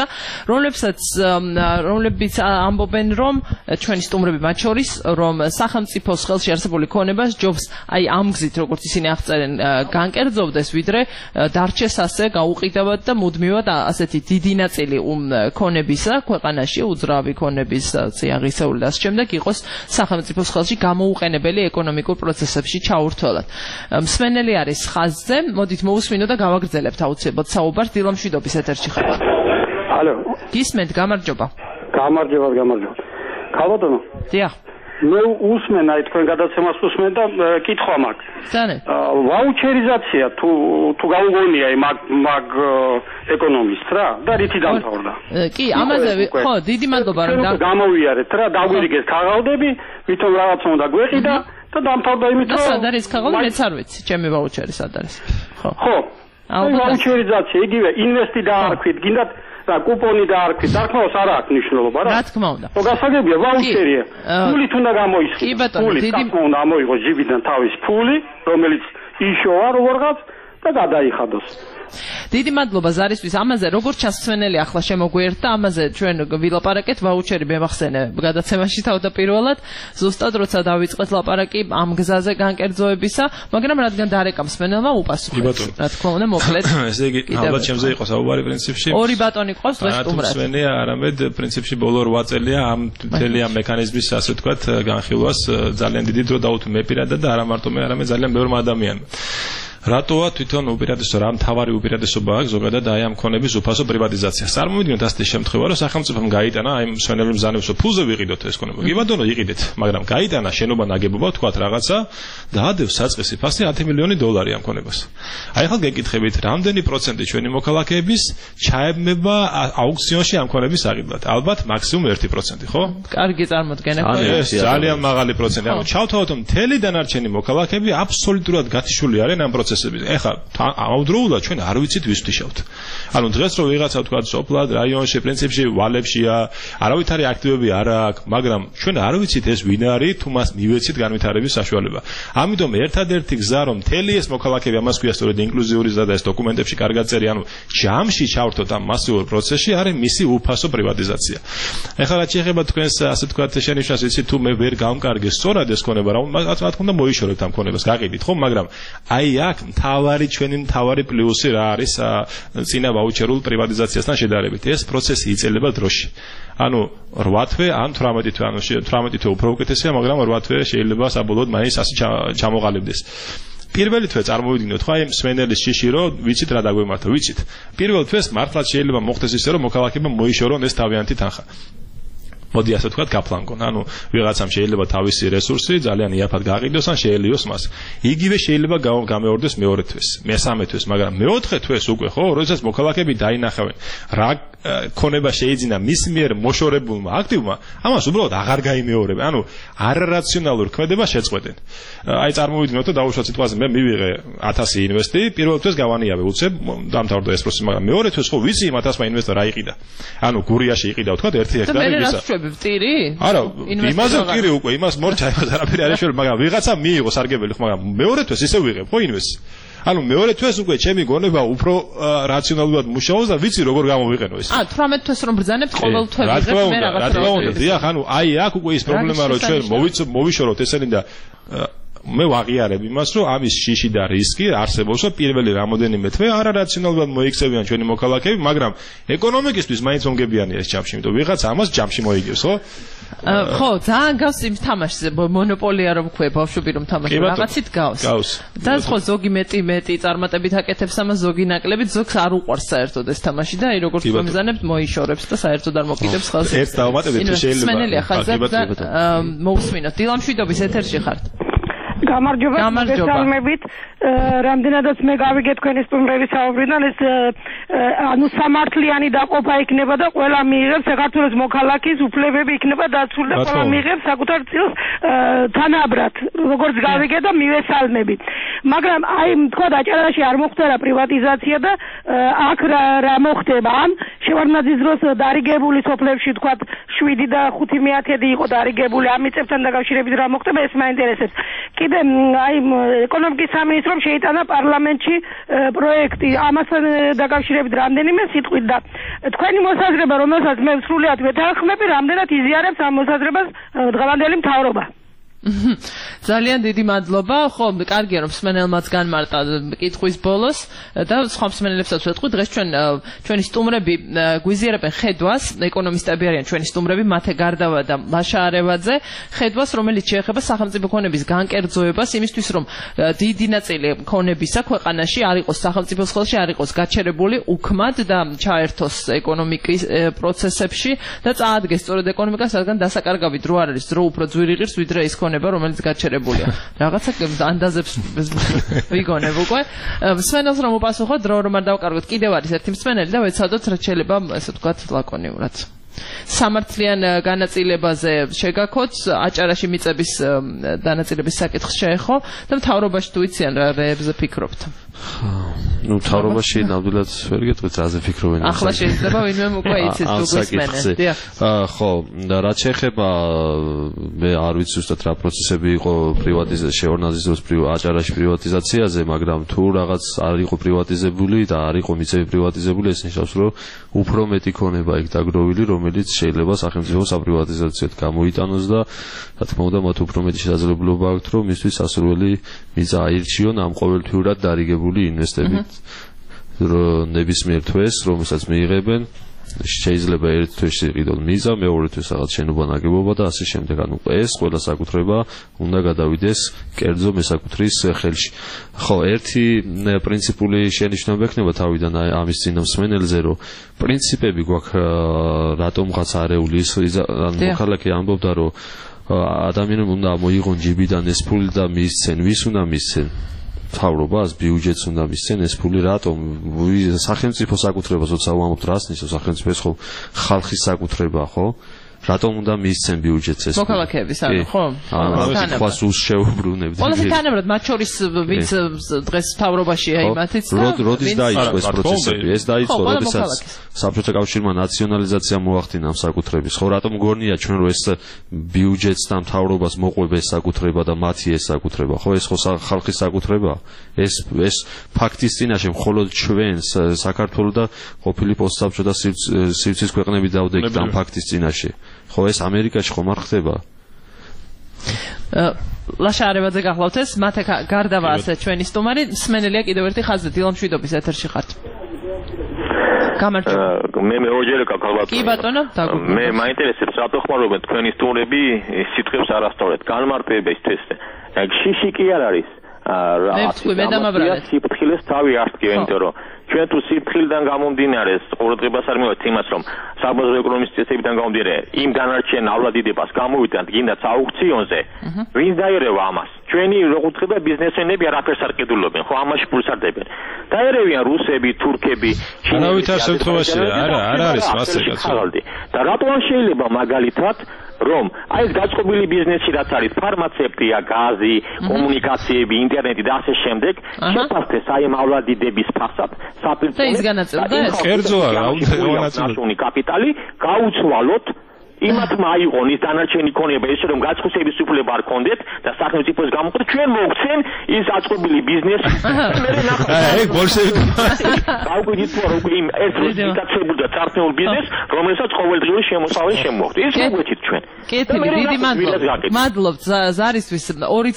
რომლებიც ამბობენ, რომ ჩვენი სტუმრები მათ შორის, რომ სახელმწიფოს ხელში არსებული ქონება ჯობს აი ამ გზით, როგორც ისინი აღწერენ, განკერძოვდეს, ვიდრე დარჩეს ასე გაუყიდავად და მუდმივად ასეთი დიდი ნაწილი ქონებისა ქვეყანაში უძრავი ქონების წიაღისეული და შემდეგ იყოს სახელმწიფოს ხელში გამოუყენებელი ეკონომიკურ პროცესებში ჩაურთვალად. მსმენელი არის ხაზზე, მოდით მოусმინო და გავაგრძელებთ აუცილებლად საუბარს. დილამშვიდობის ეთერში ხარ. ალო. გისმენთ, გამარჯობა. გამარჯობა. ქალბატონო. დიახ. მე უსმენ აი თქვენ გადაცემას უსმენ და კითხვა მაქვს. ძანე. ვაუჩერიზაცია თუ გაუგონია მაგ ეკონომისტს რა და რითი დამთავრდა? კი, ამაზე ხო, დიდი მადლობა რომ გამოვიარეთ რა, დაგვირიგეს ქაღალდები, ვითომ რაღაც უნდა გვეყიდა და დამთავრდა იმით რომ სად არის ქაღალდი, მეც არ ვიცი, ჩემი ვაუჩერი სად არის. ხო. ვაუჩერიზაცია იგივე ინვესტი დაარქვით, გინდათ და კუპონი დაარქვით, დარქმევას არ აქვს მნიშვნელობა რა. რა თქმა უნდა. ხო, გასაგებია ვაუჩერია. ფულით უნდა გამოისხიდოს. კი ბატონო, დიდი უნდა ამოიღოს ჯიბიდან თავის ფული, რომელიც იშოვა როგორღაც და გადაიხადოს. დიდი მადლობა ზარისთვის. ამაზე როგორც ჩანს მსმენელი ახლა შემოგვიერთდა, ამაზე ჩვენ ვილაპარაკეთ, ვაუჩერი მემახსენე გადაცემაში თავდაპირველად, ზუსტად როცა დავიწყეთ ლაპარაკი ამ გზაზე განკერძოებისა, მაგრამ რადგან დარეკა მსმენელმა უპასუხეს. რა თქმა უნდა, მოკლედ. ესე იგი, ალბათ ჩემზე იყო საუბარი პრინციპში. ორი ბატონი ყავს დღეს სტუმრად. მსმენელია, არამედ პრინციპში ბოლო 8 წელია ამ მთელი ამ მექანიზმის ასე ვთქვათ განხილვას ძალიან დიდი დრო დაუთმე მე პირადად და არა მარტო მე, არამედ ძალიან ბევრმა ადამიანმა. რატოა თვითონ უპირატესობა რა მთავარი უპირატესობა აქვს ზოგადად აი ამ ქონების უფასო პრივატიზაცია. წარმოვიდგინოთ ასეთი შემთხვევა, რომ სახელმწიფომ გაიტანა აი მსვენელი მზანებს ფულზე ვიყიდოთ ეს ქონება. კი ბატონო, იყიდეთ, მაგრამ გაიტანა შენობა ნაგებობა თქვათ რაღაცა და ადევს საწყისი ფასი 10 მილიონი დოლარი ამ ქონებას. აი ახლა გეკითხებით, რამდენი პროცენტი ჩვენი მოქალაქეების ჩაებმება აუქციონში ამ ქონების აღიდგათ? ალბათ მაქსიმუმ 1%, ხო? კარგი წარმოდგენა ხო? ეს ძალიან მაღალი პროცენტი. ანუ ჩავთავოთ, რომ მთელი დანარჩენი მოქალაქეები აბსოლუტურად გათიშული არიან ამ პროცესში. ეხლა ამავდროულად ჩვენ არ ვიცით ვის ვთიშავთ. ანუ დღეს რო ვიღაცა თქვა სოფლად რაიონში პრინციპში ვალებშია, არავითარი აქტივები არ აქვს, მაგრამ ჩვენ არ ვიცით ეს ვინ არის, თუ მას მივეცით განვითარების საშუალება. ამიტომ ერთადერთი გზა რომ მთელი ეს მოქალაქეები ამას ქვია სწორედ ინკლუზიური ზრდა და ეს დოკუმენტებში კარგად წერია, ანუ ჯამში ჩავრთოთ ამ მასიურ პროცესში, არის მისი უფასო პრივატიზაცია. ეხლა რაც შეეხება თქვენს ასე თქვა შენიშვნას, იცით თუ მე ვერ გავმკარგე სწორად ეს ქონება, რა თქმა უნდა მოიშორებთ ამ ქონებას, გაყიდით ხო, მაგრამ აი აქ ჩვენი მთავარი პლუსი რა არის წინა ვაუჩერულ პრივატიზაციასთან შედარებით. ეს პროცესი იწელება დროში. ანუ 8 თვე ან 18 თვე, ანუ 18 თვე უფრო უკეთესია, მაგრამ 8 თვე შეიძლება საბოლოოდ მაინც ასე ჩამოყალიბდეს. პირველი თვე წარმოვიდგინოთ, ხო, აი მსმენელის შიში რომ ვიცით რა დაგვემართა, ვიცით. პირველ თვეს მართლაც შეიძლება მოხდეს ისე რომ მოქალაქეებმა მოიშორონ ეს თავიანთი თანხა. მოდი ასე ვთქვათ, გაფლანგონ. ანუ ვიღაცამ შეიძლება თავისი რესურსი ძალიან იაფად გაყიდოს ან შეელიოს მას. იგივე შეიძლება გამეორდეს მეორე თვეს, მესამე თვეს, მაგრამ მეოთხე თვეს უკვე, ხო, როდესაც მოქალაქეები დაინახავენ რა ქონება შეიძინა მის მიერ მოშორებულმა აქტივმა, ამას უბრალოდ აღარ გაიმეორებენ. ანუ არარაციონალურ ქმედებას შეწყვეტენ. აი წარმოვიდგინოთ, რომ დაუშვათ სიტყვაზე მე მივიღე 1000 ინვესტი, პირველ თვეს გავანიავე, უცებ დამთავრდა ეს პროცესი, მაგრამ მეორე თვეს ხო ვიცი იმ 1000 ინვესტორ რა იყიდა. ანუ გურიაში იყიდა, ვთქვათ, 1 ჰექტარი ვისა. ვტირი? არა, იმაზე ვტირი უკვე, იმას მორჩა, იმას არაფერი არ ეშველა, მაგრამ ვიღაცა მიიღო სარგებელი, ხო, მაგრამ მეორე თვეს ისე ვიღებ, ხო, ინვესტს. ანუ მეორე თვეს უკვე ჩემი გონება უფრო რაციონალურად მუშაობს და ვიცი როგორ გამოვიყენო ეს. 18 თვეს რომ ბრძანებთ, ყოველ თვე ვიღებ მე რაღაცა. რა თქმა უნდა, დიახ, ანუ აი აქ უკვე ის პრობლემა რომ ჩვენ მოვიშოროთ ესენი და მე ვაღიარებ იმას, რომ ამის შიში და რისკი არსებობს, რომ პირველი რამოდენიმე თვე არარაციონალურად მოიქცევიან ჩვენი მოქალაქეები, მაგრამ ეკონომიკისთვის მაინც უნგებიანია ეს ჯამში, იმიტომ ვიღაც ამას ჯამში მოიგებს, ხო? ხო, ძალიან გავს იმ თამაშზე, მონოპოლია რომ ქვე, ბავშვები რომ თამაშობენ, რაღაცით გავს. და ხო ზოგი მეტი წარმატებით აკეთებს ამას, ზოგი ნაკლებით, ზოგს არ უყვარს საერთოდ ეს თამაში და აი როგორც მომზანებთ მოიშორებს და საერთოდ არ მოკიდებს ხელს. ერთ დავამატებთ შეიძლება. სმენელია ხაზად და მოусმინოთ. დილამშვიდობის ეთერში ხართ. გამარჯობა, მოგესალმებით. რამდენადაც მე გავიგე თქვენი სტუმრების საუბრიდან, ეს ანუ სამართლიანი დაყოფა იქნება და ყველა მიიღებს საქართველოს მოქალაქის უფლებები იქნება დაცული და ყველა მიიღებს საკუთარ წილს თანაბრად, როგორც გავიგე და მივესალმები. მაგრამ აი თქვა აჭარაში არ მოხდა პრივატიზაცია და აქ რა მოხდება? ან შევარდნაძის დროს დარიგებული სოფლებში თქვა 7 და 5 მეათედი იყო დარიგებული, ამ მიწებთან დაკავშირებით რა მოხდება, ეს მაინტერესებს. კიდე აი ეკონომიკის სამინისტრომ შეიტანა პარლამენტში პროექტი ამასთან დაკავშირებით რამდენიმე სიტყვით და თქვენი მოსაზრება, რომელსაც მე სრულიად ვეთანხმები, რამდენად იზიარებს ამ მოსაზრებას დღევანდელი მთავრობა. ძალიან დიდი მადლობა. ხო, კარგია რომ მსმენელმაც განმარტა კითხვის ბოლოს და სხვა მსმენელებსაც ვეთქვი, დღეს ჩვენი სტუმრები გვიზიარებენ ხედვას, ეკონომისტები არიან ჩვენი სტუმრები, მათე გარდავა და ლაშა არევაძე, ხედვას, რომელიც შეეხება სახელმწიფო ქონების განკერძოებას, იმისთვის რომ დიდი ნაწილი ქონებისა ქვეყანაში არ იყოს სახელმწიფოს ხელში, არ იყოს გაჩერებული უქმად და ჩაერთოს ეკონომიკის პროცესებში და წაადგეს სწორედ ეკონომიკას, რადგან დასაკარგავი დრო არ არის, დრო უფრო ძვირი ღირს ვიდრე ის ქონება, რომელიც გაჩერებულია. რაღაცა ანდაზებს ვიგონებ უკვე. მსმენელს რომ უპასუხოთ, დრო რომ არ დავკარგოთ, კიდევ არის ერთი მსმენელი და ვეცადოთ რაც შეიძლება, ესე ვთქვათ, ლაკონიურად. სამართლიან განაწილებაზე შეგაქოთ, აჭარაში მიწების დანაწილების საკითხს შეეხო და მთავრობაში თუ იციან რა რეებზე ფიქრობთ? ნუ მთავრობაში ნამდვილად ვერ გეტყვით რაზე ფიქრობენ. ახლა შეიძლება ვინმე უკვე იცის გუგლისმენე. ხო, რაც შეეხება მე არ ვიცი ზუსტად რა პროცესები იყო პრივატიზაციაში, შევარდნაძის დროს აჭარაში პრივატიზაციაზე, მაგრამ თუ რაღაც არ იყო პრივატიზებული და არ იყო მიწები პრივატიზებული, ეს ნიშნავს, რომ უფრო მეტი ქონება იქ დაგროვილი, რომელიც შეიძლება სახელმწიფო საპრივატიზაციოდ გამოიტანოს და რა თქმა უნდა მათ უფრო მეტი შესაძლებლობა აქვთ, რომ მისთვის სასურველი მიწა აირჩიონ ამ ყოველთვიურად დარიგებული ინვესტებით ნებისმიერ თვეს, რომელსაც მიიღებენ, შეიძლება ერთ თვეში იყიდონ მიზა, მეორე თვეს რაღაც შენობა ნაგებობა და ასე შემდეგ. ანუ ეს ყველა საკუთრება უნდა გადავიდეს კერძო მესაკუთრის ხელში. ხო, ერთი პრინციპული შენიშვნება ექნება თავიდან ამის წინა მსმენელზე, რომ პრინციპები გვაქვს რატომღაც არეული ის მოქალაქე ამბობდა, რომ ადამიანები უნდა მოიღონ ჯიბიდან ეს ფული და მიისცენ, ვის უნდა მიისცენ? მთავრობას, ბიუჯეტს უნდა მისცენ ეს ფული, რატომ? სახელმწიფო საკუთრებას როცა ვამბობთ, რას ნიშნავს სახელმწიფო? ეს ხო ხალხის საკუთრება, ხო? რატომ უნდა მიისცენ ბიუჯეტს ეს? მოქალაქეების, ანუ ხო? ხვალს უშეუბრუნებთ. ყველასი თანაბრად, მათ შორის ვინც დღეს მთავრობაშია იმათიც და როდის დაიწყო ეს პროცესები? ეს დაიწყო, როდესაც საბჭოთა კავშირმა ნაციონალიზაცია მოახდინა ამ საკუთრების. ხო, რატომ გონია ჩვენ რომ ეს ბიუჯეტს და მთავრობას მოყვება ეს საკუთრება და მათი ეს საკუთრება? ხო, ეს ხო ხალხის საკუთრება? ეს ფაქტის წინაშე მხოლოდ ჩვენ საქართველოს და ყოფილი პოსტსაბჭოთა სივრცის ქვეყნები დავდექით ამ ფაქტის წინაშე. ხო, ეს ამერიკაში ხომ არ ხდება? ლაშა არებაძე გახლავთ ეს მათე გარდავა ასე ჩვენი სტუმარი მსმენელია კიდევ ერთი ხაზი დილამშვიდობის ეთერში ხართ გამარჯობა მე ორჯერ გაგალბათ კი ბატონო მე მაინტერესებს რატო ხმარობენ თქვენი სტუმრები სიტყვებს არასწორად განმარტებისთვის შიში კი არ არის მე დამაბრალეთ სიფრთხილეს თავი არ თქვენ იმიტომ რომ ჩვენ თუ სიფრთხილიდან გამომდინარე ყურადღებას არ მივიღებთ იმას რომ საბაზრო ეკონომიკის წესებიდან გამომდინარე იმ დანარჩენ ავლადიდებას გამოვიდანთ გინდაც აუქციონზე ვინ დაერევა ამას ჩვენი როგორც ხდება ბიზნესმენები არაფერს არ ყიდულობენ ხო ამაში ფულს არ დებენ დაერევიან რუსები თურქები ჩინელები შემთხვევაში არ არის მასე კაცო და რატო არ შეიძლება მაგალითად რომ აი ეს გაწყობილი ბიზნესი რაც არის ფარმაცევტია, გაზი, კომუნიკაციები, ინტერნეტი და ასე შემდეგ შეფასდეს აი ამ ავლადიდების ფასად და ის განაწილდა ეს კერძოა ნაციონალური კაპიტალი გაუცვალოთ იმათმა აიღონ ის დანარჩენი ქონება ესე რომ გაწყობების უფლება არ ქონდეთ და სახელმწიფოს გამოყენეთ ჩვენ მოგცენ ის აწყობილი ბიზნესი ეგ ბოლშევიკი გაუკვირდით რომ იმ ერთ-ერთ დაკაცებულ და წარსულ ბიზნეს რომელსაც ყოველდღიური შემოსავალი შემოხდა ის მოგვეცით ჩვენ კეთილი დიდი მადლობთ ზარისთვის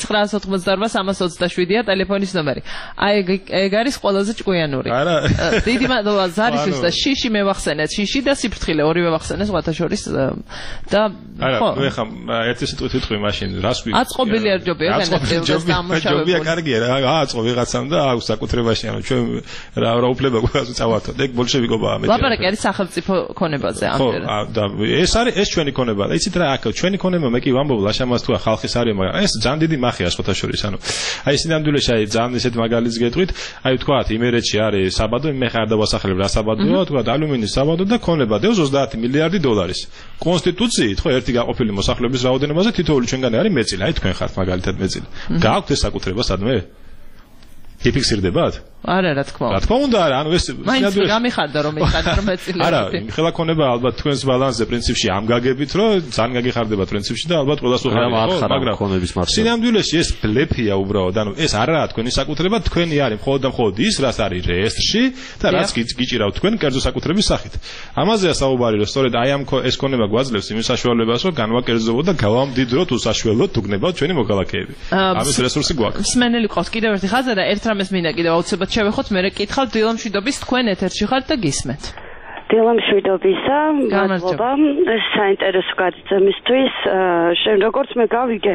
2998327-ია ტელეფონის ნომერი აი ეგ არის ყველაზე ჭკვიანური დიდი მადლობა ზარისთვის და შიში მევახსენეთ შიში და სიფრთხილე ორივე ვახსენეს სხვათა შორის და ხო მე ხამ ერთი სიტყვით ვიტყვი მაშინ რას ვი აწყობილი არ ჯობია განაწილდეს დამუშავებული ჯობია კარგია რა აწყო ვიღაცამ და აქვს საკუთრებაში ანუ ჩვენ რა უფლება გვაქვს წავართოთ ეგ ბოლშევიკობა ამეთი ლაპარაკი არის სახელმწიფო ქონებაზე ამდენ ხო და ეს არის ეს ჩვენი ქონება და იცით რა აქ ჩვენი ქონება მე კი ვამბობ ლაშამას თუ ხალხის არის მაგრამ ეს ძალიან დიდი მახია სხვათა შორის ანუ აი სინამდვილეში აი ძალიან ისეთ მაგალითს გეტყვით აი ვთქვათ იმერეთში არის საბადო მე ხარ დავასახლებ რა საბადოა ვთქვათ ალუმინის საბადო და ქონება დევს 30 მილიარდი დოლარის კონსტიტუციით ხო ერთი გაყოფილი მოსახლეობის რაოდენობაზე თითოეული ჩვენგანი არის მეწილი აი თქვენ ხართ მაგალითად მეწილი გააქვთ ეს საკუთრება სადმე იფიქსირდებათ არა რა თქმა უნდა რა თქმა უნდა არა ანუ ეს მაინც გამიხარდა რომ ეხადა რომ მეწილი არა ხელა ქონება ალბათ თქვენს ბალანსზე პრინციპში ამ გაგებით რომ ძალიან გაგიხარდება პრინციპში და ალბათ ყველას უხარია ხო მაგრამ ქონების მარცხი სინამდვილეში ეს ბლეფია უბრალოდ ანუ ეს არაა თქვენი საკუთრება თქვენი არის მხოლოდ და მხოლოდ ის რაც არის რეესტრში და რაც გიჭირავთ თქვენ კერძო საკუთრების სახით ამაზეა საუბარი რომ სწორედ აი ამ ეს ქონება გვაძლევს იმის საშუალებას რომ განვაკერძობოთ და გავამდიდროთ უსაშველოდ თუ გნებავთ ჩვენი მოქალაქეები ამის რესურსი გვაქვს მსმენელი ყავს კიდევ ერთი ხაზა და ერთ რამეს მინდა კიდევ აუცილებლად შევეხოთ მე კითხავთ დილამშვიდობის თქვენ ეთერში ხართ და გისმენთ დილამშვიდობისა მადლობა საინტერესო გადაცემისთვის შენ როგორც მე გავიგე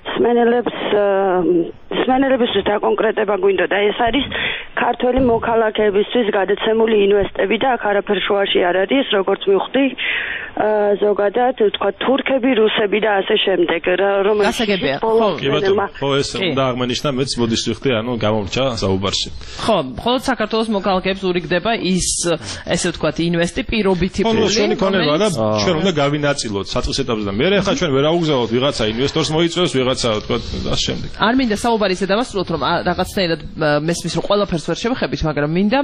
სმენელებისთვის დაკონკრეტება გვინდოდა ეს არის ქართველი მოქალაქეებისთვის გადაცემული ინვესტები და აქ არაფერ შუაში არ არის როგორც მივხვდი ზოგადად თქვა თურქები რუსები და ასე შემდეგ რომელიც გასაგებია ხო ეს უნდა აღმოჩნდა მეც მოდის ვიხდი ანუ გამომრჩა საუბარში ხო მხოლოდ საქართველოს მოქალაქეებს ურიგდება ის ესე ვთქვათ ინვესტი პირობითი ფული ჩვენი ქონება და ჩვენ უნდა გავინაწილოთ საწყის ეტაპზე და მე ხა ჩვენ ვერ აუგზავნოთ ვიღაცა ინვესტორს მოიწევს ვიღაცა ვთქვათ და შემდეგ არ მინდა საუბარი ისე დავასრულოთ რომ რაღაცნაირად მესმის რომ ყველაფერს ვერ შევეხებით მაგრამ მინდა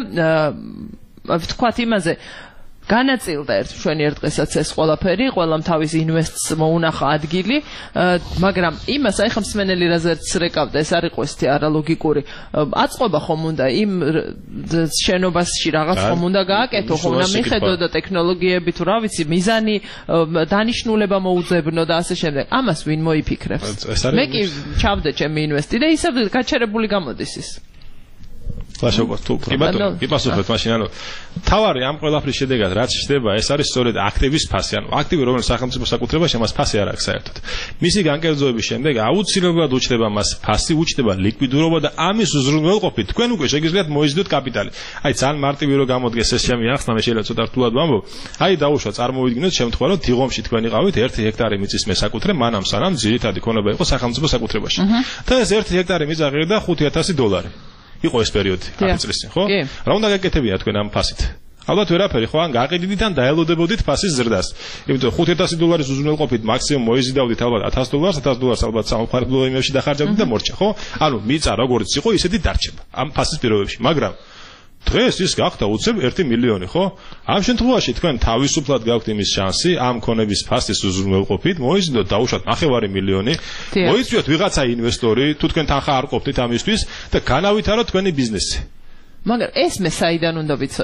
ვთქვათ იმაზე განაწილდა ჩვენი ერთ დღესაც ეს ყველაფერი, ყველამ თავის ინვესტს მოუნახა ადგილი, მაგრამ იმას აი ხომ მსმენელი რაზეც რეკავდა, ეს არ იყო ესეთი არალოგიკური. აწყობა ხომ უნდა იმ შენობაში რაღაც ხომ უნდა გააკეთო, ხომ უნდა მიხედო და ტექნოლოგიები თუ რა ვიცი, მიზანი, დანიშნულება მოუძებნო და ასე შემდეგ. ამას ვინ მოიფიქრებს? მე კი ჩავდე ჩემი ინვესტი და ისე გაჩერებული გამოდის ის. ლაშობა თუ პრიბატო იპასუხეთ მაშინ ანუ თავარი ამ ყველაფრის შედეგად რაც ხდება ეს არის სწორედ აქტივის ფასი ანუ აქტივი რომელიც სახელმწიფო საკუთრებაში მას ფასი არ აქვს საერთოდ მისი განკერძოების შემდეგ აუცილებლად უჩნდება მას ფასი უჩნდება ლიკვიდურობა და ამის უზრუნველყოფით თქვენ უკვე შეგიძლიათ მოიზიდოთ კაპიტალი აი ძალიან მარტივი რო გამოდგეს ეს ჩემი ახსნა მე შეიძლება ცოტა რთულად ვამბობ აი დაუშვა წარმოვიდგინოთ შემთხვევა რომ დიღომში თქვენ იყავით 1 ჰექტარი მიწის მესაკუთრე მანამ სანამ ძირითადი ქონება იყო სახელმწიფო საკუთრებაში და ეს 1 ჰექტარი მიწა ღირდა $5,000 იყო ეს პერიოდი 10 წლის წინ, ხო? რა უნდა გაკეთებია თქვენ ამ ფასით? ალბათ ვერაფერი, ხო? ან გააყიდდით ან დაელოდებოდით ფასის ზრდას. იმიტომ $5,000 უზრუნველყოფით მაქსიმუმ მოიზიდავდით ალბათ $100, $100 ალბათ სამხარებლო იმებში დახარჯავდით და მორჩა, ხო? ანუ მიწა როგორც იყო, ისეთი დარჩება ამ ფასის პირობებში, მაგრამ დღეს ის გახდა უცებ 1 მილიონი, ხო? ამ შემთხვევაში თქვენ თავისუფლად გაქვთ იმის შანსი ამ ქონების ფასის უზრუნველყოფით, მოიზიდოთ დაუშვათ 9 მილიონი, მოიწვიოთ ვიღაცა ინვესტორი, თუ თქვენ თანხა არ ყოფთ ამისთვის და განავითაროთ თქვენი ბიზნესი. მაგრამ ეს მე საიდან უნდა ვიცოდე?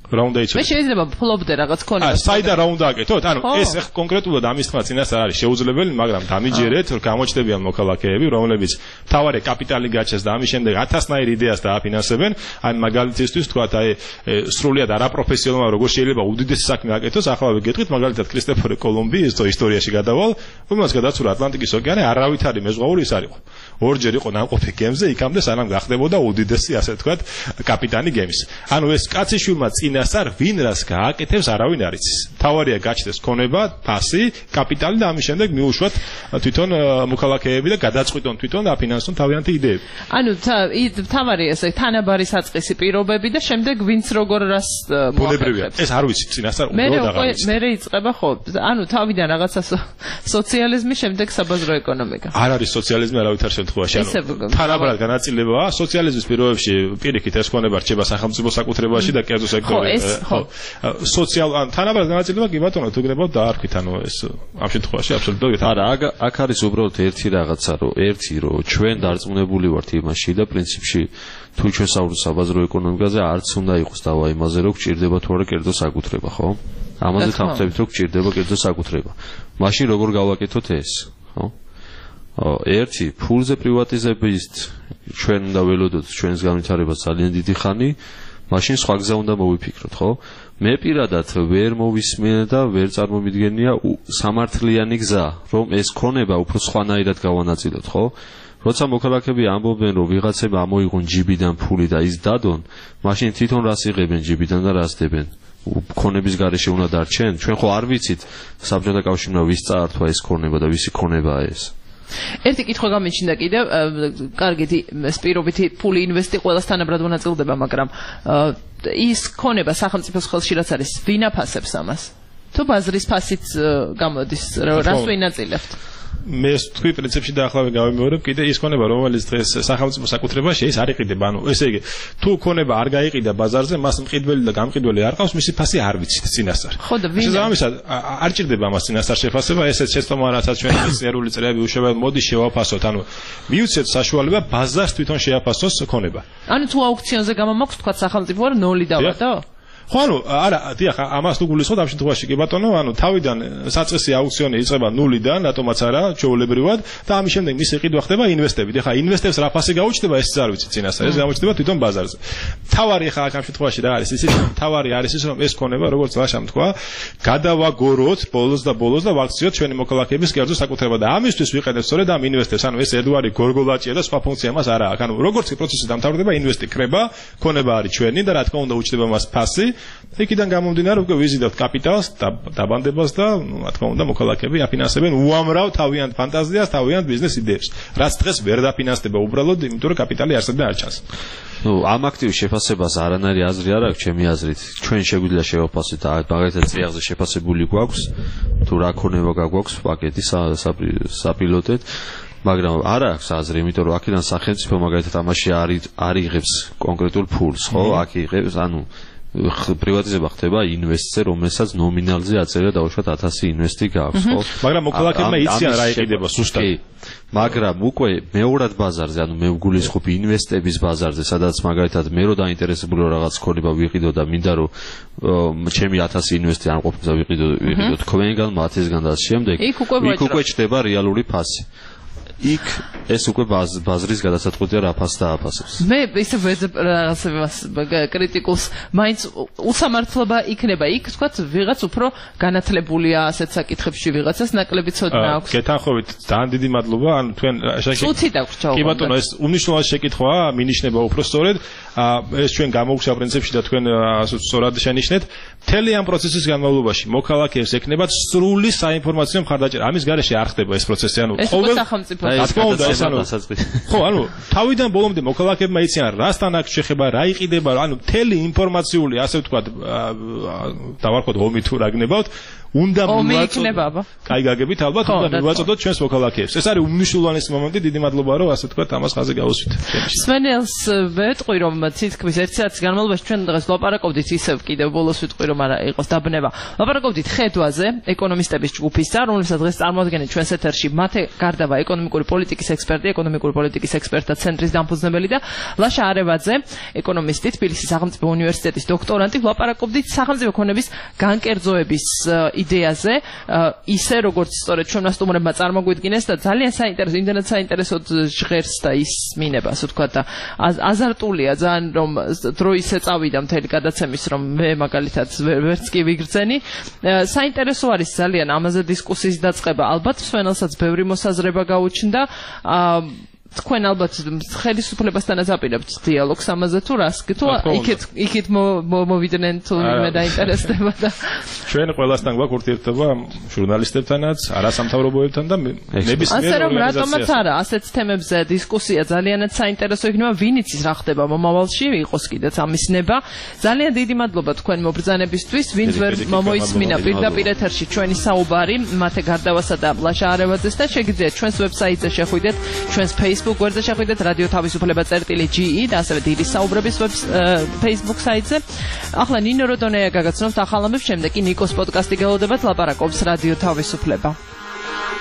რა უნდა იცოდე? მე შეიძლება ფლობდე რაღაც ქონება. საიდან რა უნდა აკეთოთ? ანუ ეს კონკრეტულად ამის თქმა წინასწარ არის შეუძლებელი, მაგრამ დამიჯერეთ, რომ გამოჩნდებიან მოქალაქეები, რომლებიც თავარი კაპიტალი გაჩეს და ამის შემდეგ 1000-ნაირ იდეას დააფინანსებენ. აი მაგალითისთვის თქვათ, აი სრულიად არაპროფესიონალურად როგორ შეიძლება უდიდესი საქმე აკეთოს, ახლა ვიგეთყვით მაგალითად კრისტოფორ კოლუმბი ისტორიაში გადავალ, რომელსაც გადაცურა ატლანტიკის ოკეანე, არავითარი მეზღვაური ის არ იყო. ორჯერ იყო ნამყოფი გემზე, იქამდე სანამ გახდებოდა უდიდესი, ასე ვთქვათ, კაპიტანი გემის. ანუ ეს კაციშვილმა წინასწარ ვინ რას გააკეთებს, არავინ არ იცის. თავარია გაჩნდეს ქონება, ფასი, კაპიტალი და ამის შემდეგ მიუშვათ თვითონ მოქალაქეები და გადაწყვიტონ თვითონ აფინანსონ თავიანთი იდეები. ანუ თავარია ესე თანაბარი საწყისი პირობები და შემდეგ ვინც როგორ რას მოახერხებს. ეს არ ვიცი წინასწარ უბრალოდ აღარ ვიცი. მე იწყება ხო? ანუ თავიდან რაღაცა სოციალიზმი, შემდეგ საბაზრო ეკონომიკა. არ არის სოციალიზმი არავითარ შემთხვევაში. ანუ თანაბრად განაწილებაა სოციალიზმის პირობებში პირიქით ეს ქონება რჩება სახელმწიფო საკუთრებაში და კერძო სექტორი. ხო. სოციალ თანაბრად განაწილება კი ბატონო თუ გნებავთ დაარქვით, ანუ ეს ამ შემთხვევაში აბსოლუტურად არა, აქ არის უბრალოდ ერთი რაღაცა, რომ ჩვენ დარწმუნებული ვართ იმაში და პრინციპში თუ ჩვენ საუბრობთ საბაზრო ეკონომიკაზე, არც უნდა იყოს დავა იმაზე, რომ გჭირდება თუ არა კერძო საკუთრება, ხო? ამაზე თავხდებით, რომ გჭირდება კერძო საკუთრება. მაშინ როგორ გავაკეთოთ ეს, ხო? ერთი ფულზე პრივატიზებით ჩვენ უნდა ველოდოთ ჩვენს განვითარებას ძალიან დიდი ხანი, მაშინ სხვა გზა უნდა მოვიფიქროთ, ხო? მე პირადად ვერ მოვისმენ და ვერ წარმომიდგენია სამართლიანი გზა, რომ ეს ქონება უფრო სხვანაირად გავანაწილოთ, ხო? როცა მოქალაქეები ამბობენ, რომ ვიღაცებმა ამოიღონ ჯიბიდან ფული და ის დადონ, მაშინ თვითონ რას იღებენ ჯიბიდან და რას დებენ? ქონების გარეშე უნდა დარჩენ? ჩვენ ხო არ ვიცით საბჭოთა კავშირმა ვის წაართვა ეს ქონება და ვისი ქონებაა ეს? ერთი კითხვა გამიჩნდა კიდევ, კარგი, პირობითი ფული ინვესტი ყველას თანაბრად მონაწილდება, მაგრამ ის ქონება სახელმწიფოს ხელში რაც არის, ვინ აფასებს ამას? თუ ბაზრის ფასით გამოდის, რას ვინაწილებთ? მე თქვი პრინციპში დაახლავე გავიმეორებ კიდე ის ქონება რომელიც დღეს სახელმწიფო საკუთრებაში ის არ იყიდება, ანუ ესე იგი თუ ქონება არ გაიყიდა ბაზარზე, მას მყიდველი და გამყიდველი არ ყავს, მისი ფასი არ ვიცით წინასწარ. ხო და ვინ ამისად არ ჭირდება მას წინასწარ შეფასება, ესეც შეცდომა რასაც ჩვენ ერული წრეები უშვებად მოდი შევაფასოთ, ანუ მივცეთ საშუალება ბაზარს თვითონ შეაფასოს ქონება. ანუ თუ აუქციონზე გამომაქვს თქვა სახელმწიფო არ 0 დავადო? ხო, ანუ არა, დიახ, ამას თუ გულისხმობ ამ შემთხვევაში კი ბატონო, ანუ თავიდან საწყისი აუქციონი იწყება 0-დან, რატომაც არა, ჩვეულებრივად და ამის შემდეგ მისი ყიდვა ხდება ინვესტებით. ეხლა ინვესტებს რა ფასი გაუჩნდება, ეს არ ვიცი წინასწარ, ეს გამოჩნდება თვითონ ბაზარზე. თავარი ეხლა ამ შემთხვევაში რა არის? ისიც თავარი არის ის, რომ ეს ქონება, როგორც ლაშამ თქვა, გადავაგოროთ ბოლოს და ვაქციოთ ჩვენი მოქალაქეების კერძო საკუთრება და ამისთვის ვიყენებთ სწორედ ამ ინვესტებს. ანუ ეს ერთგვარი გორგოლაჭია და სხვა ფუნქცია მას არ აქვს. ანუ როგორც კი პროცესი დამთავრდება, ინვესტი ხრება, ქონება არის ჩვენი და რა თქმა უნდა უჩნდება მას ფასი. იქიდან გამომდინარე უკვე ვიზიდავთ კაპიტალს, დაბანდებას და რა თქმა უნდა მოქალაქეები აფინანსებენ უამრავ თავიანთ ფანტაზიას, თავიანთ ბიზნეს იდეებს. რაც დღეს ვერ დაფინანსდება უბრალოდ, იმიტომ რომ კაპიტალი არსებდა არ ჩანს. ამ აქტივის შეფასებას არანაირი აზრი არ აქვს ჩემი აზრით. ჩვენ შეგვიძლია შევაფასოთ, მაგალითად წიაღზე შეფასებული გვაქვს, თუ რა ქონება გაგვაქვს პაკეტი საპილოტეთ. მაგრამ არ აქვს აზრი, იმიტომ რომ აქედან სახელმწიფო მაგალითად ამაში არ იღებს კონკრეტულ ფულს, ხო? აქ იღებს, ანუ პრივატიზება ხდება ინვესტზე, რომელსაც ნომინალზე აწერია დაუშვათ 1000 ინვესტი გააქვს, ხო? მაგრამ მოქალაქეებმა იციან რა იყიდება სუსტად. მაგრამ უკვე მეორად ბაზარზე, ანუ მე ვგულისხმობ ინვესტების ბაზარზე, სადაც მაგალითად მე რო დაინტერესებული ვარ რაღაც ქონება ვიყიდო და მინდა რომ ჩემი 1000 ინვესტი არ ყოფილს და ვიყიდო თქვენგან, მათისგან და შემდეგ იქ უკვე ჩდება რეალური ფასი. იქ ეს უკვე ბაზრის გადასაწყვეტია რა ფასს დააფასებს. მე ისე რაღაცებას კრიტიკულს მაინც უსამართლობა იქნება. იქ თქვა ვიღაც უფრო განათლებულია ასეთ საკითხებში, ვიღაცას ნაკლები ცოდნა აქვს. გეთანხმებით, ძალიან დიდი მადლობა. ანუ თქვენ წუთი დაგვრჩა. კი ბატონო, ეს უმნიშვნელოვანესი შეკითხვაა, მინიშნება უფრო სწორედ. ეს ჩვენ გამოვგზა პრინციპში და თქვენ სწორად შენიშნეთ. მთელი ამ პროცესის განმავლობაში მოქალაქეებს ექნებათ სრული საინფორმაციო მხარდაჭერა. ამის გარეშე არ ხდება ეს პროცესი, ანუ ყოველ სახელმწიფო ხო, ანუ თავიდან ბოლომდე მოქალაქეებმა იციან რასთან აქვს შეხება, რა იყიდება, ანუ მთელი ინფორმაციული, ასე ვთქვათ, დავარქვათ ომი თუ რა გნებავთ, უნდა მივაწოდოთ. კაი გაგებით ალბათ უნდა მივაწოდოთ ჩვენს მოქალაქეებს. ეს არის უმნიშვნელოვანესი მომენტი, დიდი მადლობა რომ ასე თქვა ამას ხაზზე გავუსვით. სვენელს ვეტყვი რომ თითქმის 1 საათის განმავლობაში ჩვენ დღეს ლაპარაკობდით ისევ კიდევ ბოლოს ვიტყვი რომ არა იყოს დაბნება. ლაპარაკობდით ხედვაზე, ეკონომისტების ჯგუფისა, რომელსაც დღეს წარმოადგენენ ჩვენს ეთერში მათე გარდავა ეკონომიკური პოლიტიკის ექსპერტი, ეკონომიკური პოლიტიკის ექსპერტთა ცენტრის დამფუძნებელი და ლაშა არევაძე, ეკონომისტი, თბილისის სახელმწიფო უნივერსიტეტის დოქტორანტი. ლაპარაკობდით სახელმწიფო ქონების განკერძოების იდეაზე, ისე როგორც სწორედ ჩვენმა სტუმრებმა წარმოგვიდგინეს და ძალიან საინტერესო, იმდენად საინტერესოდ ჟღერს და ისმინება, ასე ვთქვათ და აზარტულია ძალიან რომ დრო ისე წავიდა მთელი გადაცემის რომ მე მაგალითად ვერც კი ვიგრძენი. საინტერესო არის ძალიან ამაზე დისკუსიის დაწყება. ალბათ სვენელსაც ბევრი მოსაზრება გაუჩნდა. თქვენ ალბათ ხელისუფლებასთანაც აპირებთ დიალოგს ამაზე თუ რას თუ იქით მოვიდნენ თუ მე დაინტერესდება და ჩვენ ყველასთან გვაქვს ურთიერთობა ჟურნალისტებთანაც, არასამთავრობოებთან და ნებისმიერ ასე რომ რატომაც არა ასეთ თემებზე დისკუსია ძალიანაც საინტერესო იქნება, ვინ იცის რა ხდება მომავალში, იყოს კიდეც ამის ნება. ძალიან დიდი მადლობა თქვენ მობრძანებისთვის, ვინც ვერ მოისმინა პირდაპირ ეთერში ჩვენი საუბარი მათე გარდავასა და ლაშა არევაძეს და შეგიძლიათ ჩვენს ვებსაიტზე შეხვიდეთ, ჩვენს Facebook გვერდზე შეხვიდეთ რადიო თავისუფლება.ge და ასევე დილის საუბრების Facebook საიტზე. ახლა ნინო როდონეა გაგაცნობთ ახალ ამბებს, შემდეგ კი ნიკოს პოდკასტი გელოდებათ ლაპარაკობს რადიო თავისუფლება.